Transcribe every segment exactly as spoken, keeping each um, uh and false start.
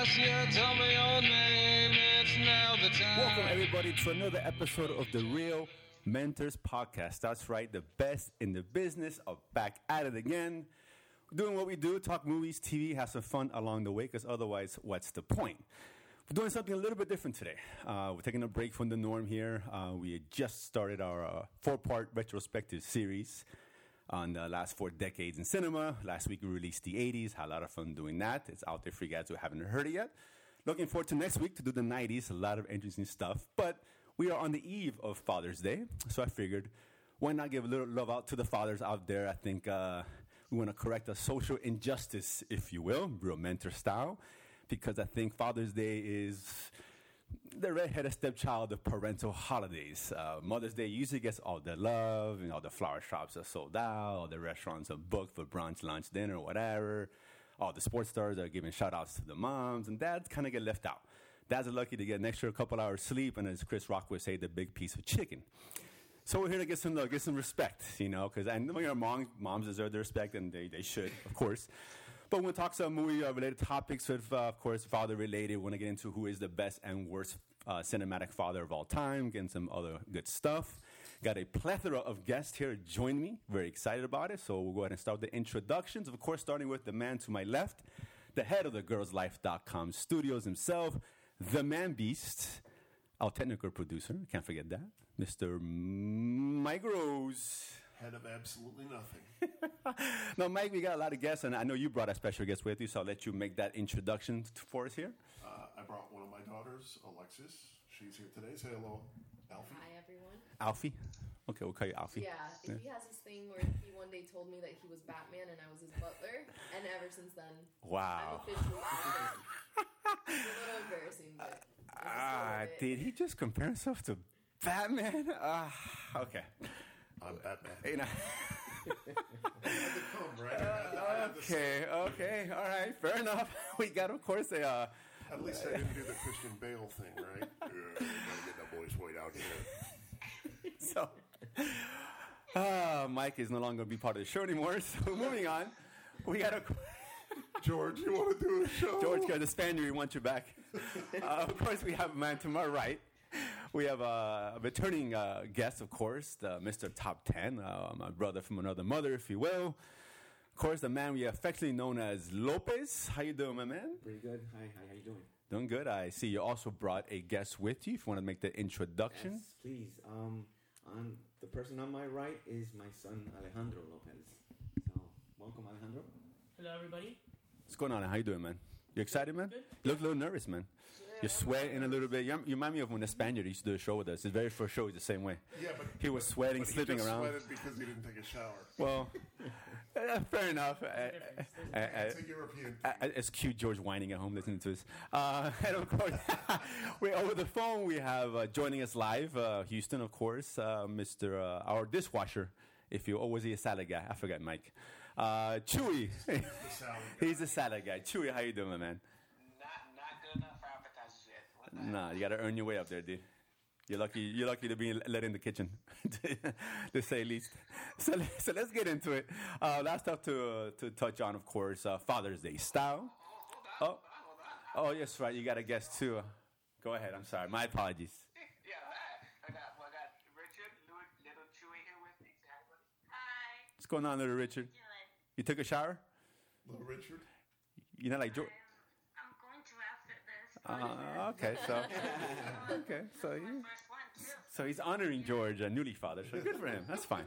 ask you, tell me your name. It's now the time. Welcome, everybody, to another episode of the Real Mentors Podcast. That's right, the best in the business are back at it again. Doing what we do, talk movies, T V, have some fun along the way, because otherwise, what's the point? We're doing something a little bit different today. Uh, we're taking a break from the norm here. Uh, we had just started our uh, four-part retrospective series on the last four decades in cinema. Last week, we released the eighties. Had a lot of fun doing that. It's out there for you guys who haven't heard it yet. Looking forward to next week to do the nineties. A lot of interesting stuff. But we are on the eve of Father's Day, so I figured, why not give a little love out to the fathers out there? I think uh, we want to correct a social injustice, if you will, real mentor style, because I think Father's Day is the redheaded stepchild of parental holidays. Uh, Mother's Day usually gets all the love, you know, the flower shops are sold out, all the restaurants are booked for brunch, lunch, dinner, whatever. All the sports stars are giving shout-outs to the moms, and dads kind of get left out. Dads are lucky to get an extra couple hours sleep, and as Chris Rock would say, the big piece of chicken. So we're here to get some love, get some respect, you know, because I know your moms, moms deserve the respect, and they, they should, of course. But we'll talk some movie-related topics, with, uh, of course, father-related. We're going to get into who is the best and worst uh, cinematic father of all time, getting some other good stuff. Got a plethora of guests here to join me. Very excited about it. So we'll go ahead and start with the introductions. Of course, starting with the man to my left, the head of the girls life dot com studios himself, the man beast, our technical producer, can't forget that, Mister Mike Rose. Head of absolutely nothing. Now, Mike, we got a lot of guests, and I know you brought a special guest with you, so I'll let you make that introduction t- for us here. Uh, I brought one of my daughters, Alexis. She's here today. Say hello, Alfie. Hi, everyone. Alfie? Okay, we'll call you Alfie. Yeah, Yeah. he has this thing where he one day told me that he was Batman and I was his butler, and ever since then, Wow. I'm officially Batman. It's a little embarrassing, but I'm just Ah, going with it. did he just compare himself to Batman? Ah, okay. I'm Batman. You know, I had to come, right? I had to- I had to say- okay, okay, all right, fair enough. We got, of course, a... Uh, At least I didn't do the Christian Bale thing, right? Yeah, you gotta get that boy's weight out here. So, uh, Mike is no longer going to be part of the show anymore. So, moving on, we got a George, you want to do a show? George, got the Spaniard. We want you back. Uh, of course, we have a man to my right. We have a returning uh, guest, of course, the Mister Top Ten, uh, my brother from another mother, if you will. Of course, the man we affectionately known as Lopez. How you doing, my man? Pretty good. Hi, hi, how you doing? Doing good. I see you also brought a guest with you. If you want to make the introduction. Yes, please. Um, on the person on my right is my son Alejandro Lopez. So, welcome, Alejandro. Hello, everybody. What's going on? How you doing, man? You excited, man? Good. You look a little nervous, man. You're sweating a little bit. You you remind me of when the Spaniard used to do a show with us. His very first show was the same way. Yeah, but He was but- sweating, but he slipping just around. sweated because he didn't take a shower. Well, uh, fair enough. Uh, difference. uh, uh, It's a European. uh, uh, it's cute George whining at home listening to us. Uh, and of course, we over the phone we have uh, joining us live, uh, Houston, of course, uh, Mister Uh, our dishwasher. If you, oh, was he a salad guy? I forgot, Mike. Uh, Chewy. salad guy. He's a salad guy. Chewy, how you doing, my man? Not not good enough for appetizers yet. What the Nah, you got to earn your way up there, dude. You're lucky. You're lucky to be let in the kitchen, to say least. So, so let's get into it. Uh, last stuff to uh, to touch on, of course, uh, Father's Day style. Hold on, Oh, hold on, hold on. oh, yes, right. You got a guest too. Uh, Go ahead. I'm sorry. My apologies. Yeah, I, I got well, I got Richard, little, little Chewy here with me. Say hi, buddy. Hi. What's going on, little Richard? You took a shower? Little Richard. You're not like George. I'm going to after this. Uh, okay, so okay, so you, First one, too. so he's honoring George, a newly father. So good for him. That's fine.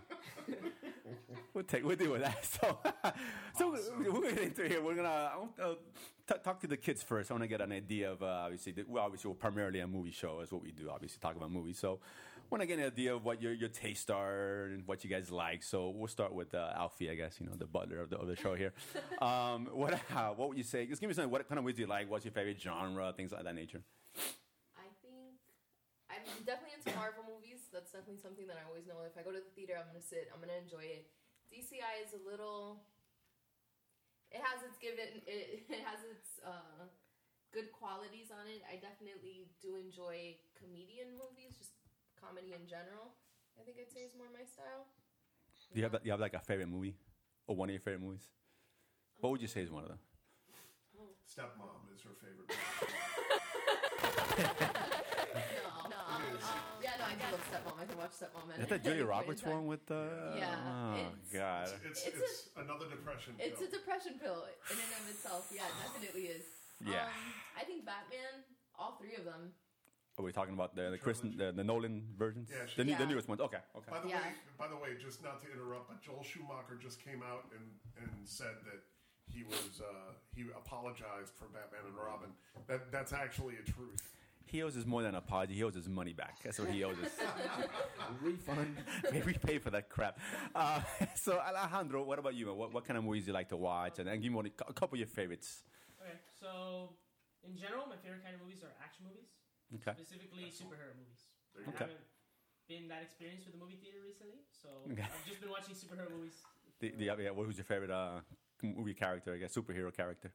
We'll take. We'll deal with that. So, so we're gonna get into here. We're gonna I want, uh, t- talk to the kids first. I want to get an idea of uh, obviously. The, well, obviously, we're primarily a movie show is what we do. Obviously, talk about movies. So, I want to get an idea of what your your tastes are and what you guys like. So, we'll start with uh, Alfie, I guess. You know, the butler of the, of the show here. Um, what uh, what would you say? Just give me something. What kind of movies do you like? What's your favorite genre? Things like that nature. I think I'm definitely into Marvel movies. That's definitely something that I always know. If I go to the theater, I'm gonna sit. I'm gonna enjoy it. D C I is a little. It has its given. It, it has its uh, good qualities on it. I definitely do enjoy comedian movies, just comedy in general. I think I'd say is more my style. Do you have you have like a favorite movie, or one of your favorite movies? What would you say is one of them? Stepmom is her favorite. No, no. Um, yeah, no, I do love Stepmom. I can watch Stepmom. Is that Julia Roberts one with the? Yeah, Oh it's- God. It's, It's it's, another depression It's pill. a depression pill in and of itself. Yeah, it definitely is. Yeah. Um, I think Batman, all three of them. Are we talking about the the, Kristen, the, the Nolan versions? Yeah, she- the, new, the Yeah. newest ones. Okay, okay. By the Yeah. way, by the way, just not to interrupt, but Joel Schumacher just came out and, and said that he was uh, he apologized for Batman and Robin. That that's actually a truth. He owes us more than an apology. He owes his money back. That's what he owes us. Refund. we pay for that crap. Uh, so Alejandro, what about you? Man? What what kind of movies you like to watch? And, and give me one, a couple of your favorites. Okay, so in general, my favorite kind of movies are action movies, Okay. specifically superhero movies. There I you Okay. haven't been that experienced with the movie theater recently, so Okay. I've just been watching superhero movies. The, the, yeah, who's your favorite uh, movie character? I guess superhero character.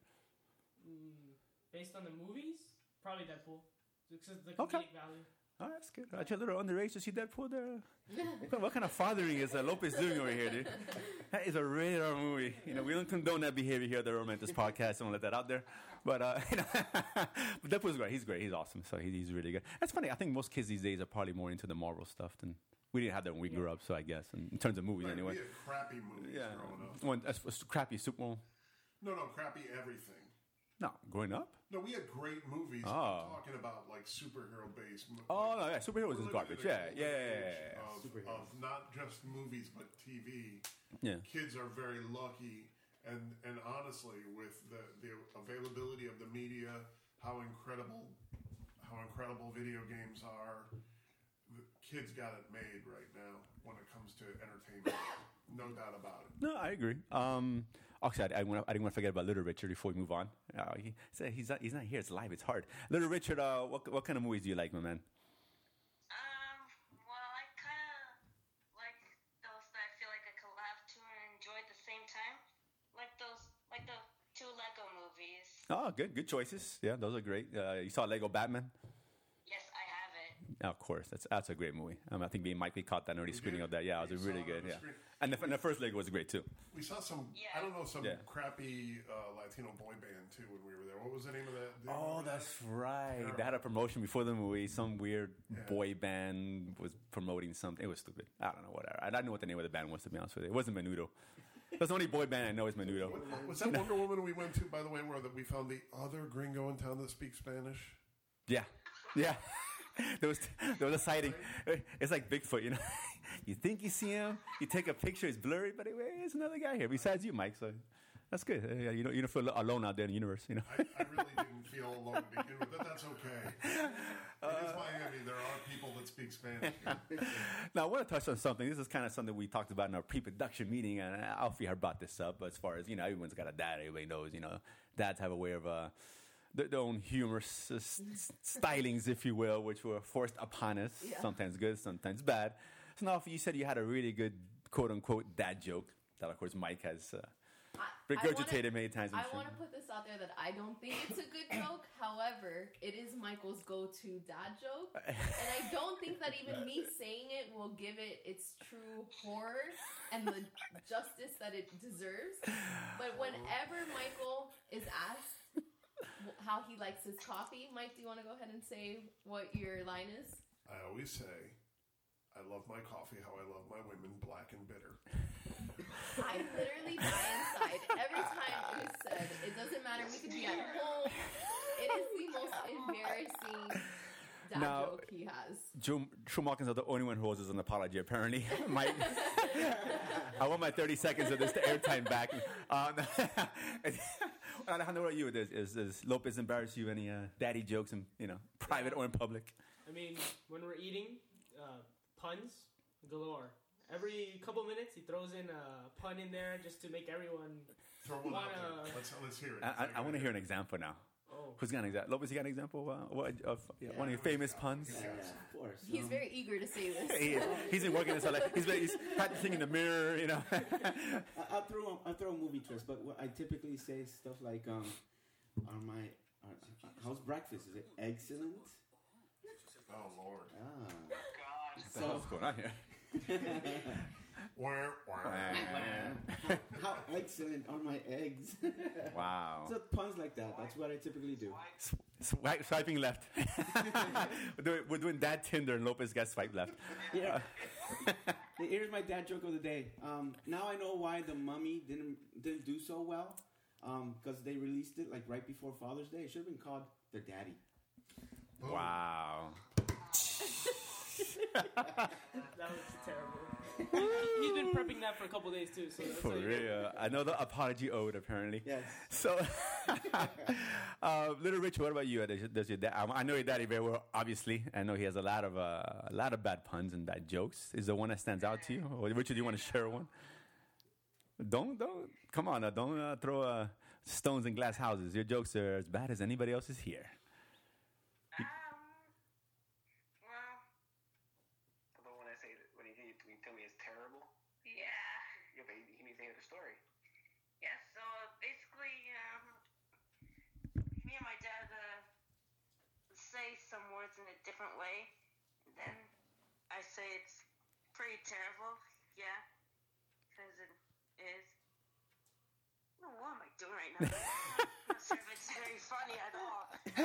Mm, based on the movies, probably Deadpool. Because the Okay. comedic value. Oh, that's good. Actually, a little underage to see Deadpool there. What kind, what kind of fathering is uh, Lopez doing over here, dude? That is a rated R movie. You know, we don't condone that behavior here at the Romantis Podcast. I don't let that out there. But, uh, you know, but Deadpool's great. He's great. He's awesome. So he, he's really good. That's funny. I think most kids these days are probably more into the Marvel stuff than we didn't have that when we grew up. So I guess in, in terms of movies, Right, anyway. We had crappy movies Yeah. growing up. One, that's, that's crappy Super Bowl. No, no, crappy everything. No, growing up. No, we had great movies. Oh. I'm talking about like superhero based. Oh no, yeah, superheroes is garbage. Yeah, yeah, yeah, yeah, yeah. Of, Superheroes. of not just movies but T V. Yeah. Kids are very lucky, and and honestly, with the the availability of the media, how incredible, how incredible video games are. The kids got it made right now when it comes to entertainment. No doubt about it. No, I agree. Um, actually, I, I, wanna, I didn't want to forget about Little Richard before we move on. Uh, he said he's not, he's not here. It's live. It's hard. Little Richard, uh, what, what kind of movies do you like, my man? Um, well, I kind of like those that I feel like I could laugh to and enjoy at the same time. Like those, like the two Lego movies. Oh, good. Good choices. Yeah, those are great. Uh, you saw Lego Batman? Yes, I have it. Yeah, of course. That's that's a great movie. Um, I think me and Mike, we caught that early We screening did. of that. Yeah, it We was really saw it good. on the Yeah. screen. And the, and the first Lego was great, too. We saw some. Yeah. I don't know some Yeah. crappy uh, Latino boy band too when we were there. What was the name of that? Do you Oh, remember that's that? right. Yeah. They had a promotion before the movie. Some weird Yeah. boy band was promoting something. It was stupid. I don't know, whatever. I don't know what the name of the band was, to be honest with you. It wasn't Menudo. That's the only boy band I know is Menudo. What- Was that Wonder Woman we went to, by the way, where that we found the other gringo in town that speaks Spanish? Yeah. Yeah. there was there was a sighting. It's like Bigfoot, you know. You think you see him, you take a picture, it's blurry, but anyway, there's another guy here besides you, Mike. So that's good. Uh, yeah, you don't you don't feel alone out there in the universe, you know. I, I really didn't feel alone to begin with, but that's okay. It is Miami. There are people that speak Spanish. Now, I want to touch on something. This is kind of something we talked about in our pre-production meeting, and Alfie had brought this up. As far as, you know, everyone's got a dad. Everybody knows, you know, dads have a way of uh, their, their own humorous uh, s- s- stylings, if you will, which were forced upon us. Yeah. Sometimes good, sometimes bad. So now, Alfie, you said you had a really good quote-unquote dad joke that, of course, Mike has uh, I, regurgitated many times. I'm I sure. want to put this out there that I don't think it's a good joke. However, it is Michael's go-to dad joke, and I don't think that even me saying it will give it its true horror and the justice that it deserves. But whenever Michael is asked wh- how he likes his coffee, Mike, do you want to go ahead and say what your line is? I always say, I love my coffee how I love my women, black and bitter. I literally die inside every time it is said. It doesn't matter. We could be at home. It is the most embarrassing dad Now- joke he has. Joe Schumacher are the only one who owes us an apology, apparently. Mike, I want my thirty seconds of this airtime back. Um, Alejandro, what about you? Does, is, does Lopez embarrass you? Any uh, daddy jokes, in you know, private or in public? I mean, when we're eating, uh, puns galore. Every couple minutes, he throws in a pun in there just to make everyone. Throw one out Wanna- there. Let's, let's hear it. I, I, I want to hear an example now. Oh, Who's got an example? Lopez, you got an example of, uh, what, of yeah, one of your famous puns? Yeah, of course. He's Um, very eager to say this. He is. He's been working this all life. He's, been, he's practicing in the mirror, you know. I, I'll throw a, I'll throw a movie twist, but what I typically say stuff like, um, "Are my are, how's breakfast? Is it excellent?" Oh, Lord. Ah, God. What the hell's going on here? Wah, wah. how, how excellent are my eggs? Wow. So puns like that. That's what I typically do. Swi- swiping left. we're, doing, we're doing Dad Tinder and Lopez got swipe left. Yeah. Here's my dad joke of the day. Um, now I know why the Mummy didn't didn't do so well. Because they released it like right before Father's Day. It should have been called The Daddy. Wow. That was terrible. He's been prepping that for a couple days too. So that's For like- real. Another apology owed, apparently. Yes. So, uh, Little Rich, what about you? Does, does your dad? I know your daddy very well. Obviously, I know he has a lot of uh, a lot of bad puns and bad jokes. Is there one that stands out to you, or Richard? Do you want to share one? Don't don't come on! Uh, don't uh, throw uh, stones in glass houses. Your jokes are as bad as anybody else's here. Um, well, Although when I say that, when he, he tell me it's terrible, yeah. yeah, but he, he needs to hear the story. Yeah, so basically, um, me and my dad uh, say some words in a different way. And then I say it's pretty terrible. Yeah, because it is. No, what am I doing right now? I'm not sure if it's very funny at all.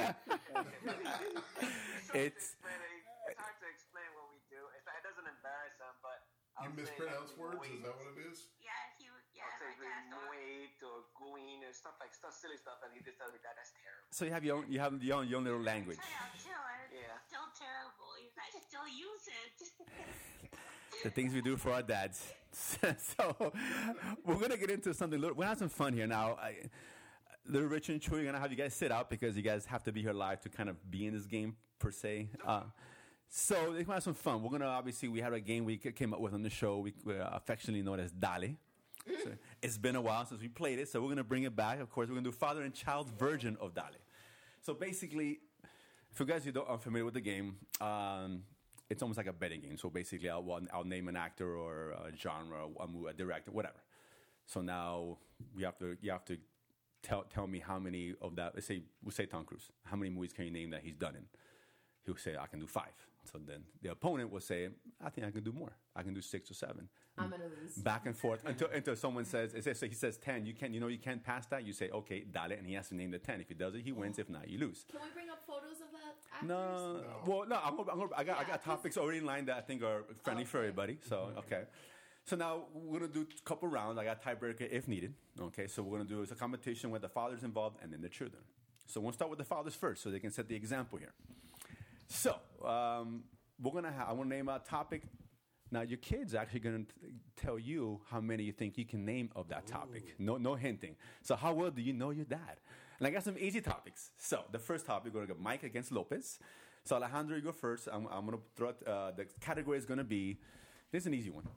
It's- It's, it's hard to explain what we do. It's, it doesn't embarrass him, but You I'll say, mispronounce like, words? wait. Is that what it is? Yeah, he would. Yeah, I'll say my dad thought. wait or going or stuff like stuff, silly stuff, and he just tells me that that's terrible. So you have your own, you have your own, your own little language. Yeah, too, and it's Yeah. still terrible. You guys still use it. The things we do for our dads. So we're gonna get into something. Little, we're having some fun here now. I, Little Rich and Chewy, we're gonna have you guys sit out because you guys have to be here live to kind of be in this game per se. Uh, so we're gonna have some fun. We're gonna obviously we had a game we came up with on the show. We, we're affectionately known as Dale. So it's been a while since we played it, so we're gonna bring it back. Of course, we're gonna do father and child version of Dale. So basically, for you guys who don't are familiar with the game, um, it's almost like a betting game. So basically, I'll, one- I'll name an actor or a genre, a, movie, a director, whatever. So now you have to you have to tell tell me how many of that. Let's say we say Tom Cruise. How many movies can you name that he's done in? He'll say I can do five. So then the opponent will say I think I can do more. I can do six or seven. I'm gonna lose. Back and forth until until someone says it says so he says ten. You can you know you can't pass that. You say okay, dale, and he has to name the ten. If he does it, he wins. If not, you lose. Can we bring up photos of that actors? No, well, no. I'm gonna, I'm gonna, I got I got topics already in line that I think are friendly for Okay. everybody. So okay. So now we're gonna do a couple rounds. I got tiebreaker if needed. Okay, so we're gonna do it's a competition with the fathers involved and then the children. So we'll start with the fathers first, so they can set the example here. So um, we're gonna have. I want to name a topic. Now your kid's actually gonna t- tell you how many you think you can name of that topic. No, no hinting. So how well do you know your dad? And I got some easy topics. So the first topic we're gonna go Mike against Lopez. So Alejandro, you go first. I'm, I'm gonna throw it, uh, the category is gonna be. This is an easy one.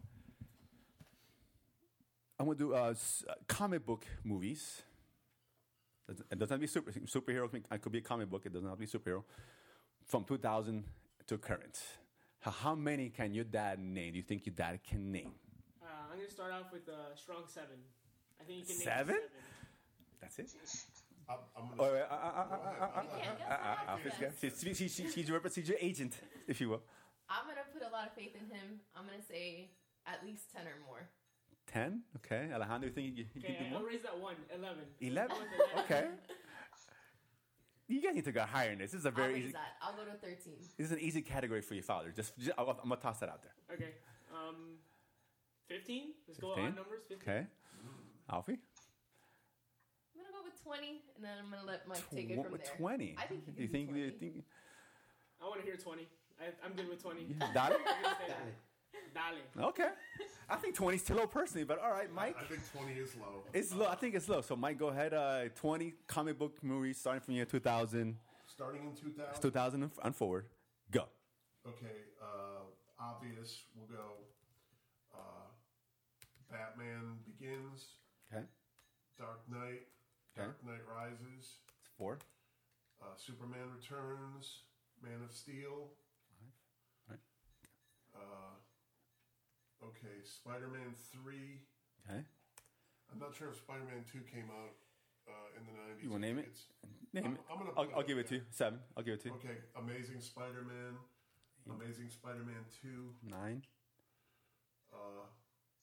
I'm gonna do uh, s- uh, comic book movies. It doesn't have to be super, superhero. It could be a comic book. It doesn't have to be superhero. From two thousand to current. How, how many can your dad name? Do you think your dad can name? Uh, I'm gonna start off with uh, strong seven. I think you can name Seven? seven. That's it. I'm, I'm Oh, gonna. wait, uh, uh, uh, uh, uh, uh, You can't guess uh, uh, that. uh, She's, she's, she's, she's, she's, your, she's your agent, if you will. I'm gonna put a lot of faith in him. I'm gonna say at least ten or more. Ten. Okay. Alejandro, you think you, you Okay, can do I'll more? raise that one. Eleven. Eleven. I'll go with Okay. You guys need to go higher than this. This is a I'll very raise easy. that. I'll go to thirteen. This is an easy category for your father. Just, just I'll, I'm gonna toss that out there. Okay. Um, fifteen. Let's go fifteen? on numbers. Fifteen. Okay. Alfie. I'm gonna go with twenty, and then I'm gonna let Mike take it Tw- from there. Twenty. I think he can you do think? You twenty. think? I want to hear twenty. I, I'm good with twenty. Dale? I'm gonna stay there. Dale. Okay. I think twenty is too low personally, but all right, Mike. I think twenty is low. It's low. I think it's low. So, Mike, go ahead. Uh, twenty comic book movies starting from year two thousand, Starting in two thousand. two thousand and f- and forward. Go. Okay, uh, obvious. We'll go. Uh, Batman Begins. Okay. Dark Knight. Okay. Dark Knight Rises. It's four. Uh, Superman Returns. Man of Steel. Right. Uh, okay, Spider-Man three. Okay. I'm not sure if Spider-Man two came out uh, in the nineties. You wanna name it? It's- Name I'm- it. I'm gonna I'll, put I'll it give up it to you. there. Seven. I'll give it to you. Okay, Amazing Spider-Man. Amazing Spider-Man two. Nine. Uh,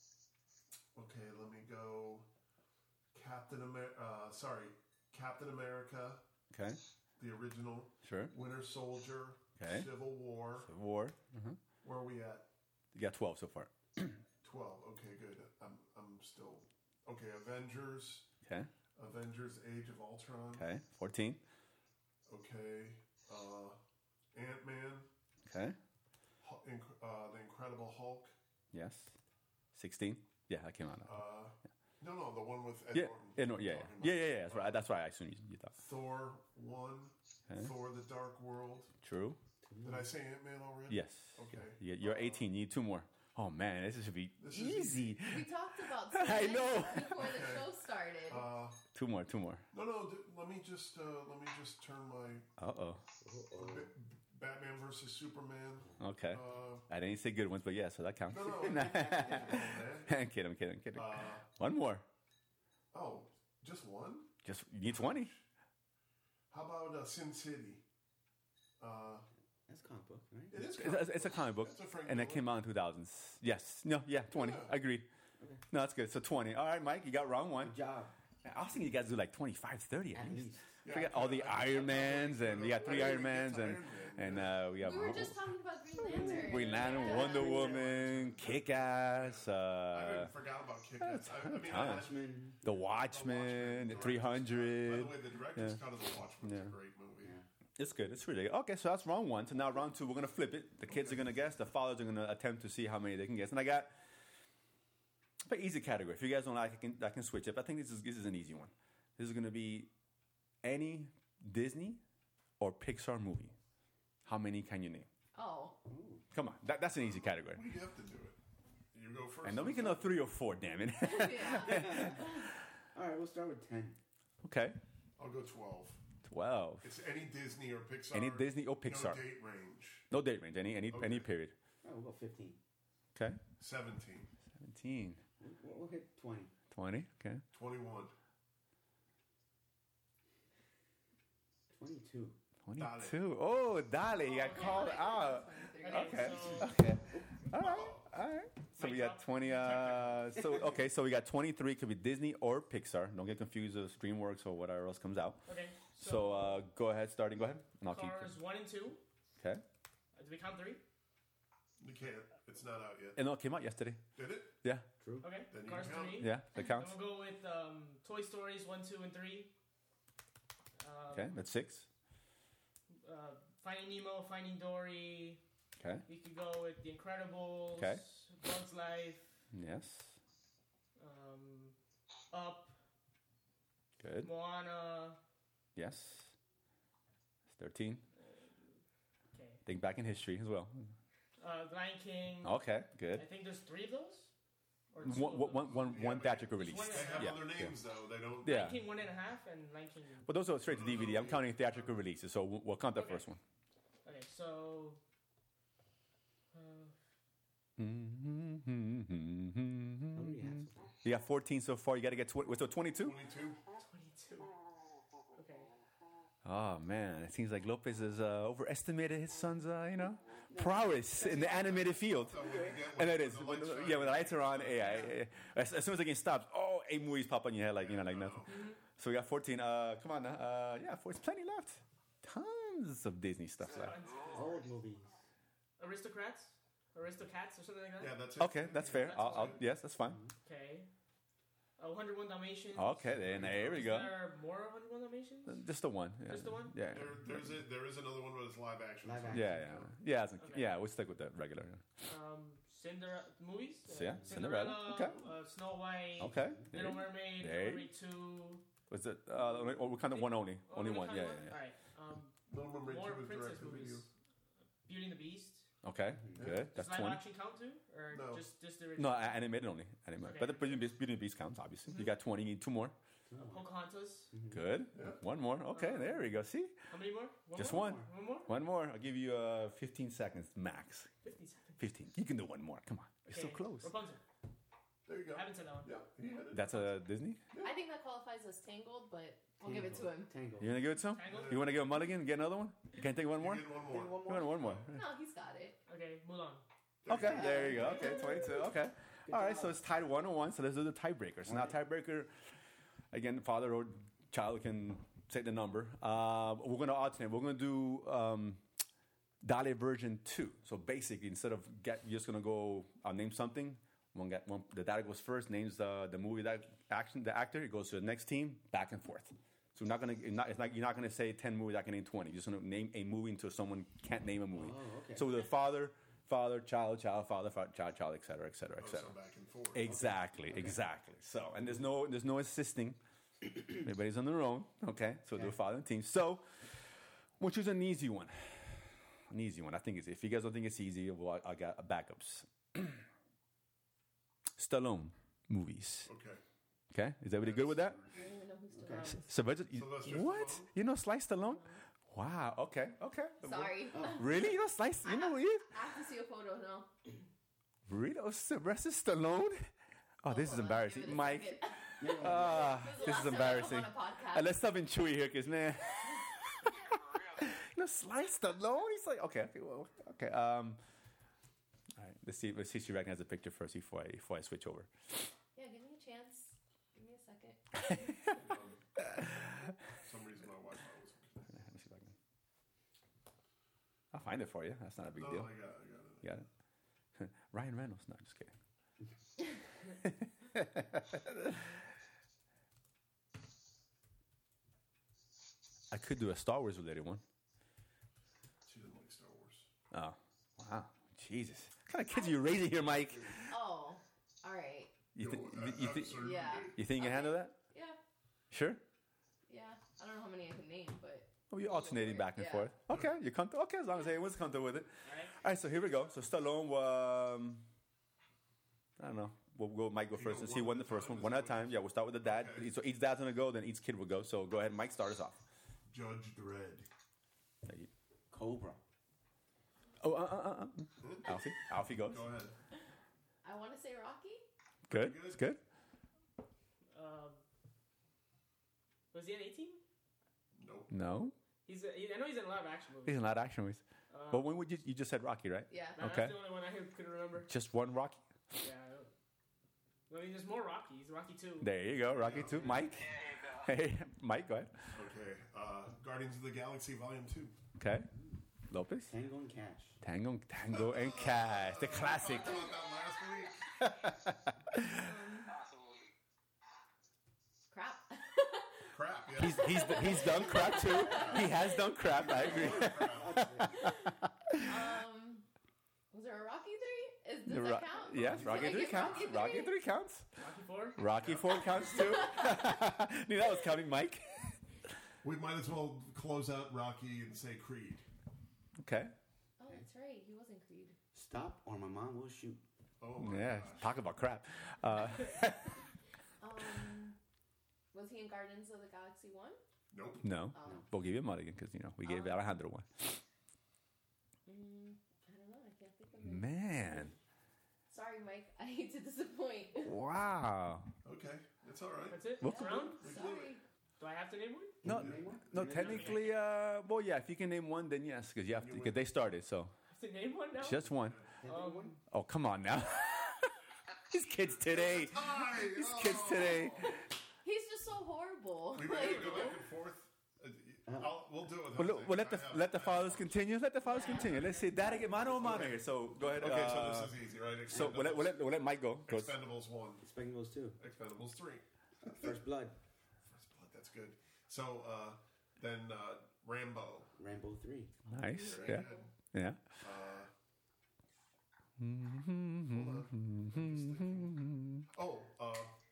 Okay, let me go. Captain America. Uh, sorry, Captain America, Okay. the original. Sure. Winter Soldier. Okay. Civil War. Civil War. Mm-hmm. Where are we at? You got twelve so far. Twelve. Okay, good. I'm I'm still okay. Avengers. Okay. Avengers: Age of Ultron. Okay. fourteen. Okay. Uh, Ant Man. Okay. Uh, the Incredible Hulk. Yes. sixteen. Yeah, that came out. Uh, no, no, the one with Ed Yeah. Norton. Yeah, no, yeah, I'm yeah, talking yeah, about. yeah, yeah. That's right. That's right. I assume you, you thought. Thor one. Okay. Thor: The Dark World. True. Did I say Ant Man already? Yes. Okay. Yeah, you're eighteen. You need two more. Oh man, this should be This is easy. We talked about I Sonic know. before the show started. Uh, Two more. Two more. no, no. D- let me just uh, let me just turn my Uh oh. B- Batman versus Superman. Okay. Uh, I didn't say good ones, but yeah, so that counts. no, no. I'm kidding. I'm kidding. I'm kidding. uh, One more. oh, just one. Just you need twenty. How about uh, Sin City? Uh, That's comic book, right? it is. It's, it's a comic book, It's a Frank and it Miller. came out in two thousands. Yes. No. Yeah. Twenty. Yeah. Agreed. No, that's good. So twenty. All right, Mike, you got round one. Good job. I was thinking you guys do like twenty-five, thirty at At least. least. Yeah, Forget I all the kinda- I- Iron I Mans, probably- and we got I three didn't Iron get to Mans, and Iron Man, and yeah. uh, we got we were just talking about Green Lantern. Green Lantern, Yeah. Wonder Woman, Kick-Ass, I uh, even forgot about Kick-Ass. I, I mean, ton. I- Watchmen. The Watchmen, the three By hundred. the way, the director's Yeah. cut of The Watchmen Yeah. is a great movie. It's good. It's really good. Okay, so that's round one. So now round two, we're gonna flip it. The kids are gonna guess. The fathers are gonna attempt to see how many they can guess. And I got a pretty easy category. If you guys don't like, I can I can switch it. But I think this is this is an easy one. This is gonna be any Disney or Pixar movie. How many can you name? Oh. Come on, that, that's an easy category. You have to do it. You go first. And then we can know three or four. Damn it. Yeah. All right, we'll start with ten. Okay, I'll go twelve. twelve. It's any Disney or Pixar. Any Disney or Pixar. No date range. No date range. Any any any Okay. period. Oh, we'll go fifteen. Okay. seventeen. Seventeen. We'll, we'll hit twenty. Twenty. Okay. twenty-one. twenty-two. Twenty-two. Oh, Dali, you got called out. Okay, Okay. so Okay. All right. All right. So we got twenty. Uh, so okay. So we got twenty-three. Could be Disney or Pixar. Don't get confused with DreamWorks or whatever else comes out. okay. So uh, go ahead. Starting. Go ahead. And I'll keep. Cars one and two. Okay. Uh, do we count three? You can't. It's not out yet. And no, it came out yesterday. Did it? Yeah. True. Okay. Then you Cars count. three. Yeah. That Then counts. we'll go with um, Toy Stories one, two, and three. Um, Okay. That's six. Uh, Finding Nemo, Finding Dory. Okay. We could go with The Incredibles. Okay. Bugs Life. Yes. Um, Up. Good. Moana. Yes. It's thirteen. Okay. Think back in history as well. Uh, The Lion King. Okay. Good. I think there's three of those. Or two One, of one, those? one, one, Yeah, one but theatrical just release. one They have Yeah. other Yeah. names though. They don't. Yeah. Lion King one and a half and Lion King. But those are straight to D V D. I'm counting theatrical releases, so we'll, we'll count the Okay. first one. Okay, so. Uh, I already had some. You got fourteen so far. You got to get twenty. So twenty-two. Twenty-two. twenty-two. Okay. Oh man, it seems like Lopez has uh, overestimated his son's, uh, you know, prowess in the animated field. So when you get And when it is. the When, lights are yeah, on, when the lights are on, yeah, yeah, yeah. As, as soon as the game stops, oh, eight movies pop on your head like you know, like nothing. So we got fourteen. Uh, come on now. Uh, yeah, four, plenty left. Tons of Disney stuff left. Old movies. Aristocrats? Aristocats or something like that? Yeah, that's it. Okay, that's fair. I'll, I'll, yes, that's fine. Okay. Uh, one oh one Dalmatians. Okay, then there we Is go. there more one oh one Dalmatians? Just the one. Yeah. Just the one? Yeah. There, there's a, there is another one, but it's live action. Live so- action. Yeah, yeah, yeah. it's a- Okay. Yeah, we'll stick with the regular. Um, Cinderella movies? So, yeah, Cinderella, okay. Uh, Snow White. Okay. Little There- Mermaid. there- Little Mermaid two. Was it? Uh, only- or we kind of one only. Oh, Only we one. count Yeah, one? yeah, yeah. Alright. Um, Little Mermaid more two was princess direct to movies. video. Beauty and the Beast. Okay, good. That's Does live twenty. action count too? Or No. just, just the No, original? a- animated only. Animated. Okay. But the Beauty and Beast, Beauty and the Beast counts, obviously. You got twenty. You need two more. Uh, Pocahontas. Good. Yeah. One more. Okay, there we go. See? How many more? One Just more? one. One more? One more. I'll give you uh, fifteen seconds max. fifty seconds. fifteen. You can do one more. Come on. You're so Okay, close. Rapunzel. There you go. I haven't said that one. Yeah, he had it. That's a Disney? I think that qualifies as Tangled, but we'll give it to him. Tangled. You want to give it to him? Tangled? You want to give him mulligan? Get another one? You can't take one You more? get one more. You want one more? No, he's got it. Okay, Mulan. Okay, there you go. Okay, twenty-two. Okay. All right, job. so it's tied one on one. So let's do the tiebreaker. So now tiebreaker, again, the father or child can say the number. Uh, we're going to alternate. We're going to do um, Dale version two. So basically, instead of get, you're just going to go, I'll name something. One get one. The dad goes first, names the the movie that action the actor. It goes to the next team, back and forth. So we're not gonna. Not, it's like you're not gonna say ten movies. I can name twenty. You're just gonna name a movie until someone can't name a movie. Oh, okay. So the father, father, child, child, father, father, child, child, et cetera, et cetera, et Oh, cetera. so back and forth. Exactly, exactly. So and there's no there's no assisting. Everybody's on their own. Okay. So do a father and team. So we'll choose an easy one. An easy one. I think it's if you guys don't think it's easy, well, I, I got backups. Stallone movies. Okay. Okay, is everybody good with that? I don't even know who's still around. Sylvester, you- Sylvester what? Stallone? You know Slice Stallone? Wow. Okay. Okay. Sorry. Really? You know Slice? You know you? I have to see a photo now. Really? Oh, Sylvester Stallone? Oh, this is Hold on, embarrassing, give it a Mike. second. Ah, This this is is the last time I'm embarrassing. on a podcast. Uh, let's stop being chewy here, cause man, For real. you know Slice Stallone. He's like, okay, okay, well, okay. Um, all right. Let's see. Let's see if she recognizes the picture first before I before I switch over. Yeah, give me a chance. Give me a second. For some reason my Wi-Fi was. Let me see if I can. I'll find it for you. That's not a big No, deal. I got, I got it. You got it? Ryan Reynolds. No, just kidding. I could do a Star Wars related one. She doesn't like Star Wars. Oh, wow. Jesus. What kind of kids are you raising here, Mike? Oh, all right. You, thi- Yo, you, thi- absolutely. Yeah. you think you can handle that? Yeah, Sure? yeah. I don't know how many I can name, but Oh, you're alternating back and Yeah. forth. Okay, you're comfortable. Okay, as long as everyone's comfortable with it. All right. All right, so here we go. So Stallone, um, I don't know. We'll go. Mike go You first go and see one one at the a first time, one. is One that at a what time. Yeah, we'll start with the dad. Okay. So each dad's gonna go, then each kid will go. So go ahead, Mike. Start us off. Judge Dredd. There you- Cobra. Oh, uh, uh, uh, uh. Alfie. Alfie goes. Go ahead. I want to say Rocky. Good. Good. It's good. Um, was he in eighteen? Nope. No, He's. A, he, I know he's in a lot of action movies. he's in a lot of action movies. Um, But when would you? You just said Rocky, right? Yeah. nah, okay. That's the only one I could remember. Just one Rocky. Yeah. I don't- I mean, there's more Rockies. Rocky two. There you go, Rocky two. Mike. There you go. Hey, Mike. Go ahead. Okay. Uh, Guardians of the Galaxy Volume Two. Okay. Lopez. Tango and Cash. Tango, Tango, and Cash, the classic. Talked about that last week. Possibly. Crap. Crap. Yeah. He's he's he's done crap too. He has done crap. I agree. um, was there a Rocky three? Is does The that Ro- count? Yes, Did Rocky I three get counts. Rocky Rocky three? three counts. Rocky four. Rocky four counts too. Knew that was counting, Mike. We might as well close out Rocky and say Creed. Okay. Oh, that's right. He was in Creed. Stop or my mom will shoot. Oh my Yeah. gosh. Talk about crap. Uh, Um, was he in Guardians of the Galaxy one? Nope. no, Oh. we'll give you a mulligan because you know we gave Oh. Alejandro one. Mm, I don't know. I can't think of it. Man, Sorry, Mike. I hate to disappoint. wow. Okay. It's all right. That's it. Well, Next round. Sorry. Do I have to name one? No, Name one? no. Name Technically, uh, well, yeah. If you can name one, then yes, because you have to. Because they started, so I have to name one now. just one. Um, Oh, come on now. These kids today. Hi. These Oh. kids today. He's just so horrible. We might go back and forth. Uh, I'll, we'll do it with Well, Jose. look, well, let the I have- let the fathers continue. Let the fathers continue. Let's see. Dad again, mano a mano here. So go ahead. Okay, uh, so this is easy, right? so we'll let, we'll let we'll let Mike go. Goes- Expendables one, Expendables two. Expendables three. First Blood. First Blood, that's good. So uh, then uh, Rambo. Rambo three. Nice. Very Yeah. good. Yeah. Uh, hold on. Oh, uh,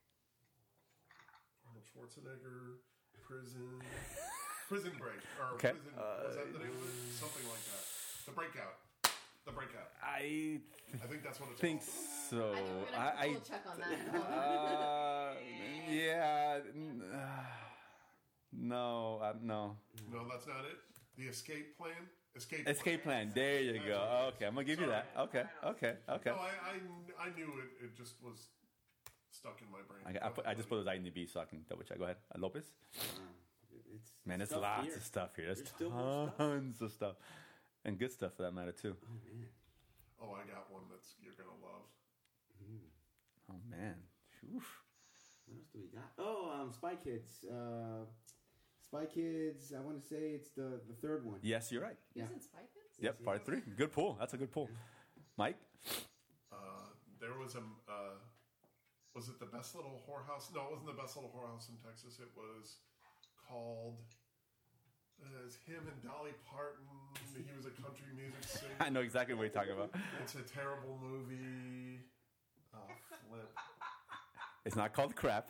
Arnold Schwarzenegger, Prison, Prison Break, or Okay. Prison, was that the name of it? Something like that. The Breakout. The Breakout. I I think that's what it's think called. so. I think we're gonna I, have to I double check on that. uh, yeah. n- uh, no. Uh, no. No, that's not it. The Escape Plan. Escape. Escape plan. There you That's go. what it is. Okay, I'm gonna give you that. Okay. Okay. Okay. No, I, I, I knew it. It just was stuck in my brain. I, I, put, I just put those I N D B so I can double check. Go ahead, uh, Lopez. Uh, it's Man, there's stuff lots here. of stuff here. There's, There's still more stuff. tons of stuff, and good stuff for that matter too. Oh man. Oh, I got one that's you're gonna love. Oh man. Oof. What else do we got? Oh, um, Spy Kids. Uh, Spy Kids. I want to say it's the, the third one. Yes, you're right. Yeah. Isn't Spy Kids? Yep, yes. part three. Good pull. That's a good pull. Mike? Uh, there was a, uh, was it the Best Little Whorehouse? No, it wasn't the Best Little Whorehouse in Texas. It was called, uh, it's him and Dolly Parton. He was a country music singer. I know exactly what you're talking about. It's a terrible movie. Oh, flip. It's not called Crap.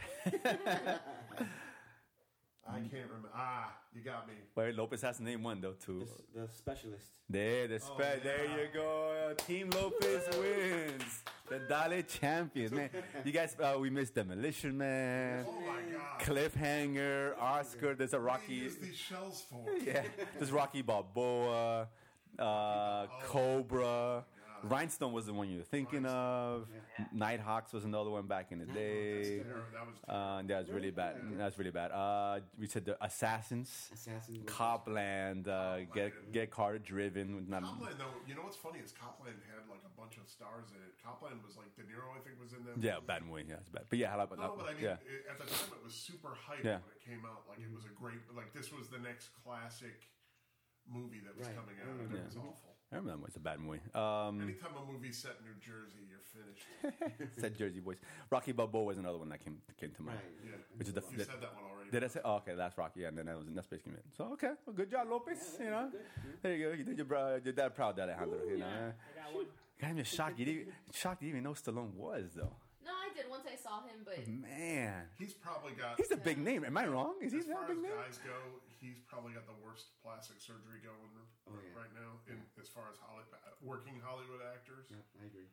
I can't remember. Ah, you got me. Wait, Lopez has to name one, though, too. The, the Specialist. There, the Oh, spe- there yeah. you go. Team Lopez wins. The Dolly champions, man. You guys, uh, we missed Demolition Man, Oh my God. Cliffhanger, Oscar. There's a What do Rocky. you use these shells for? Yeah, there's Rocky Balboa, uh, Cobra. Rhinestone was the one you were thinking of. Nighthawks was another one back in the day. Terrible. That was Uh, that was really bad. That was really bad. Uh, we said the Assassins, Assassin. Copland, uh, get get Carter driven. Not, Copland, though, you know what's funny is Copland had like a bunch of stars in it. Copland was like De Niro, I think, was in that. yeah, movie. bad movie. Yeah, it's bad. But yeah, how about No, but I mean, yeah. it, at the time it was super hyped Yeah. when it came out. Like it was a great, like this was the next classic movie that was Right. coming I out, and remember. it was Yeah. awful. I remember it's a bad movie. Um, Anytime a movie's set in New Jersey, you're finished. said Jersey Boys. Rocky Balboa was another one that came came to mind. Right. Yeah, Which is the you the- said that one already. Did I say? Oh, okay, that's Rocky, and then that was that's basically it. So okay, well, good job, Lopez. Yeah, you know, good. there you go. You did your, bro, your dad proud, Alejandro. You know, Yeah, I got one. I'm just shocked. You didn't shocked you didn't even know Stallone was though. No, I did once I saw him, but Man, He's probably got. he's a big name. Am I wrong? Is he as that far big as name? guys go, he's probably got the worst plastic surgery going Oh, yeah. right now. In as far as Hollywood, working Hollywood actors. Yeah, I agree.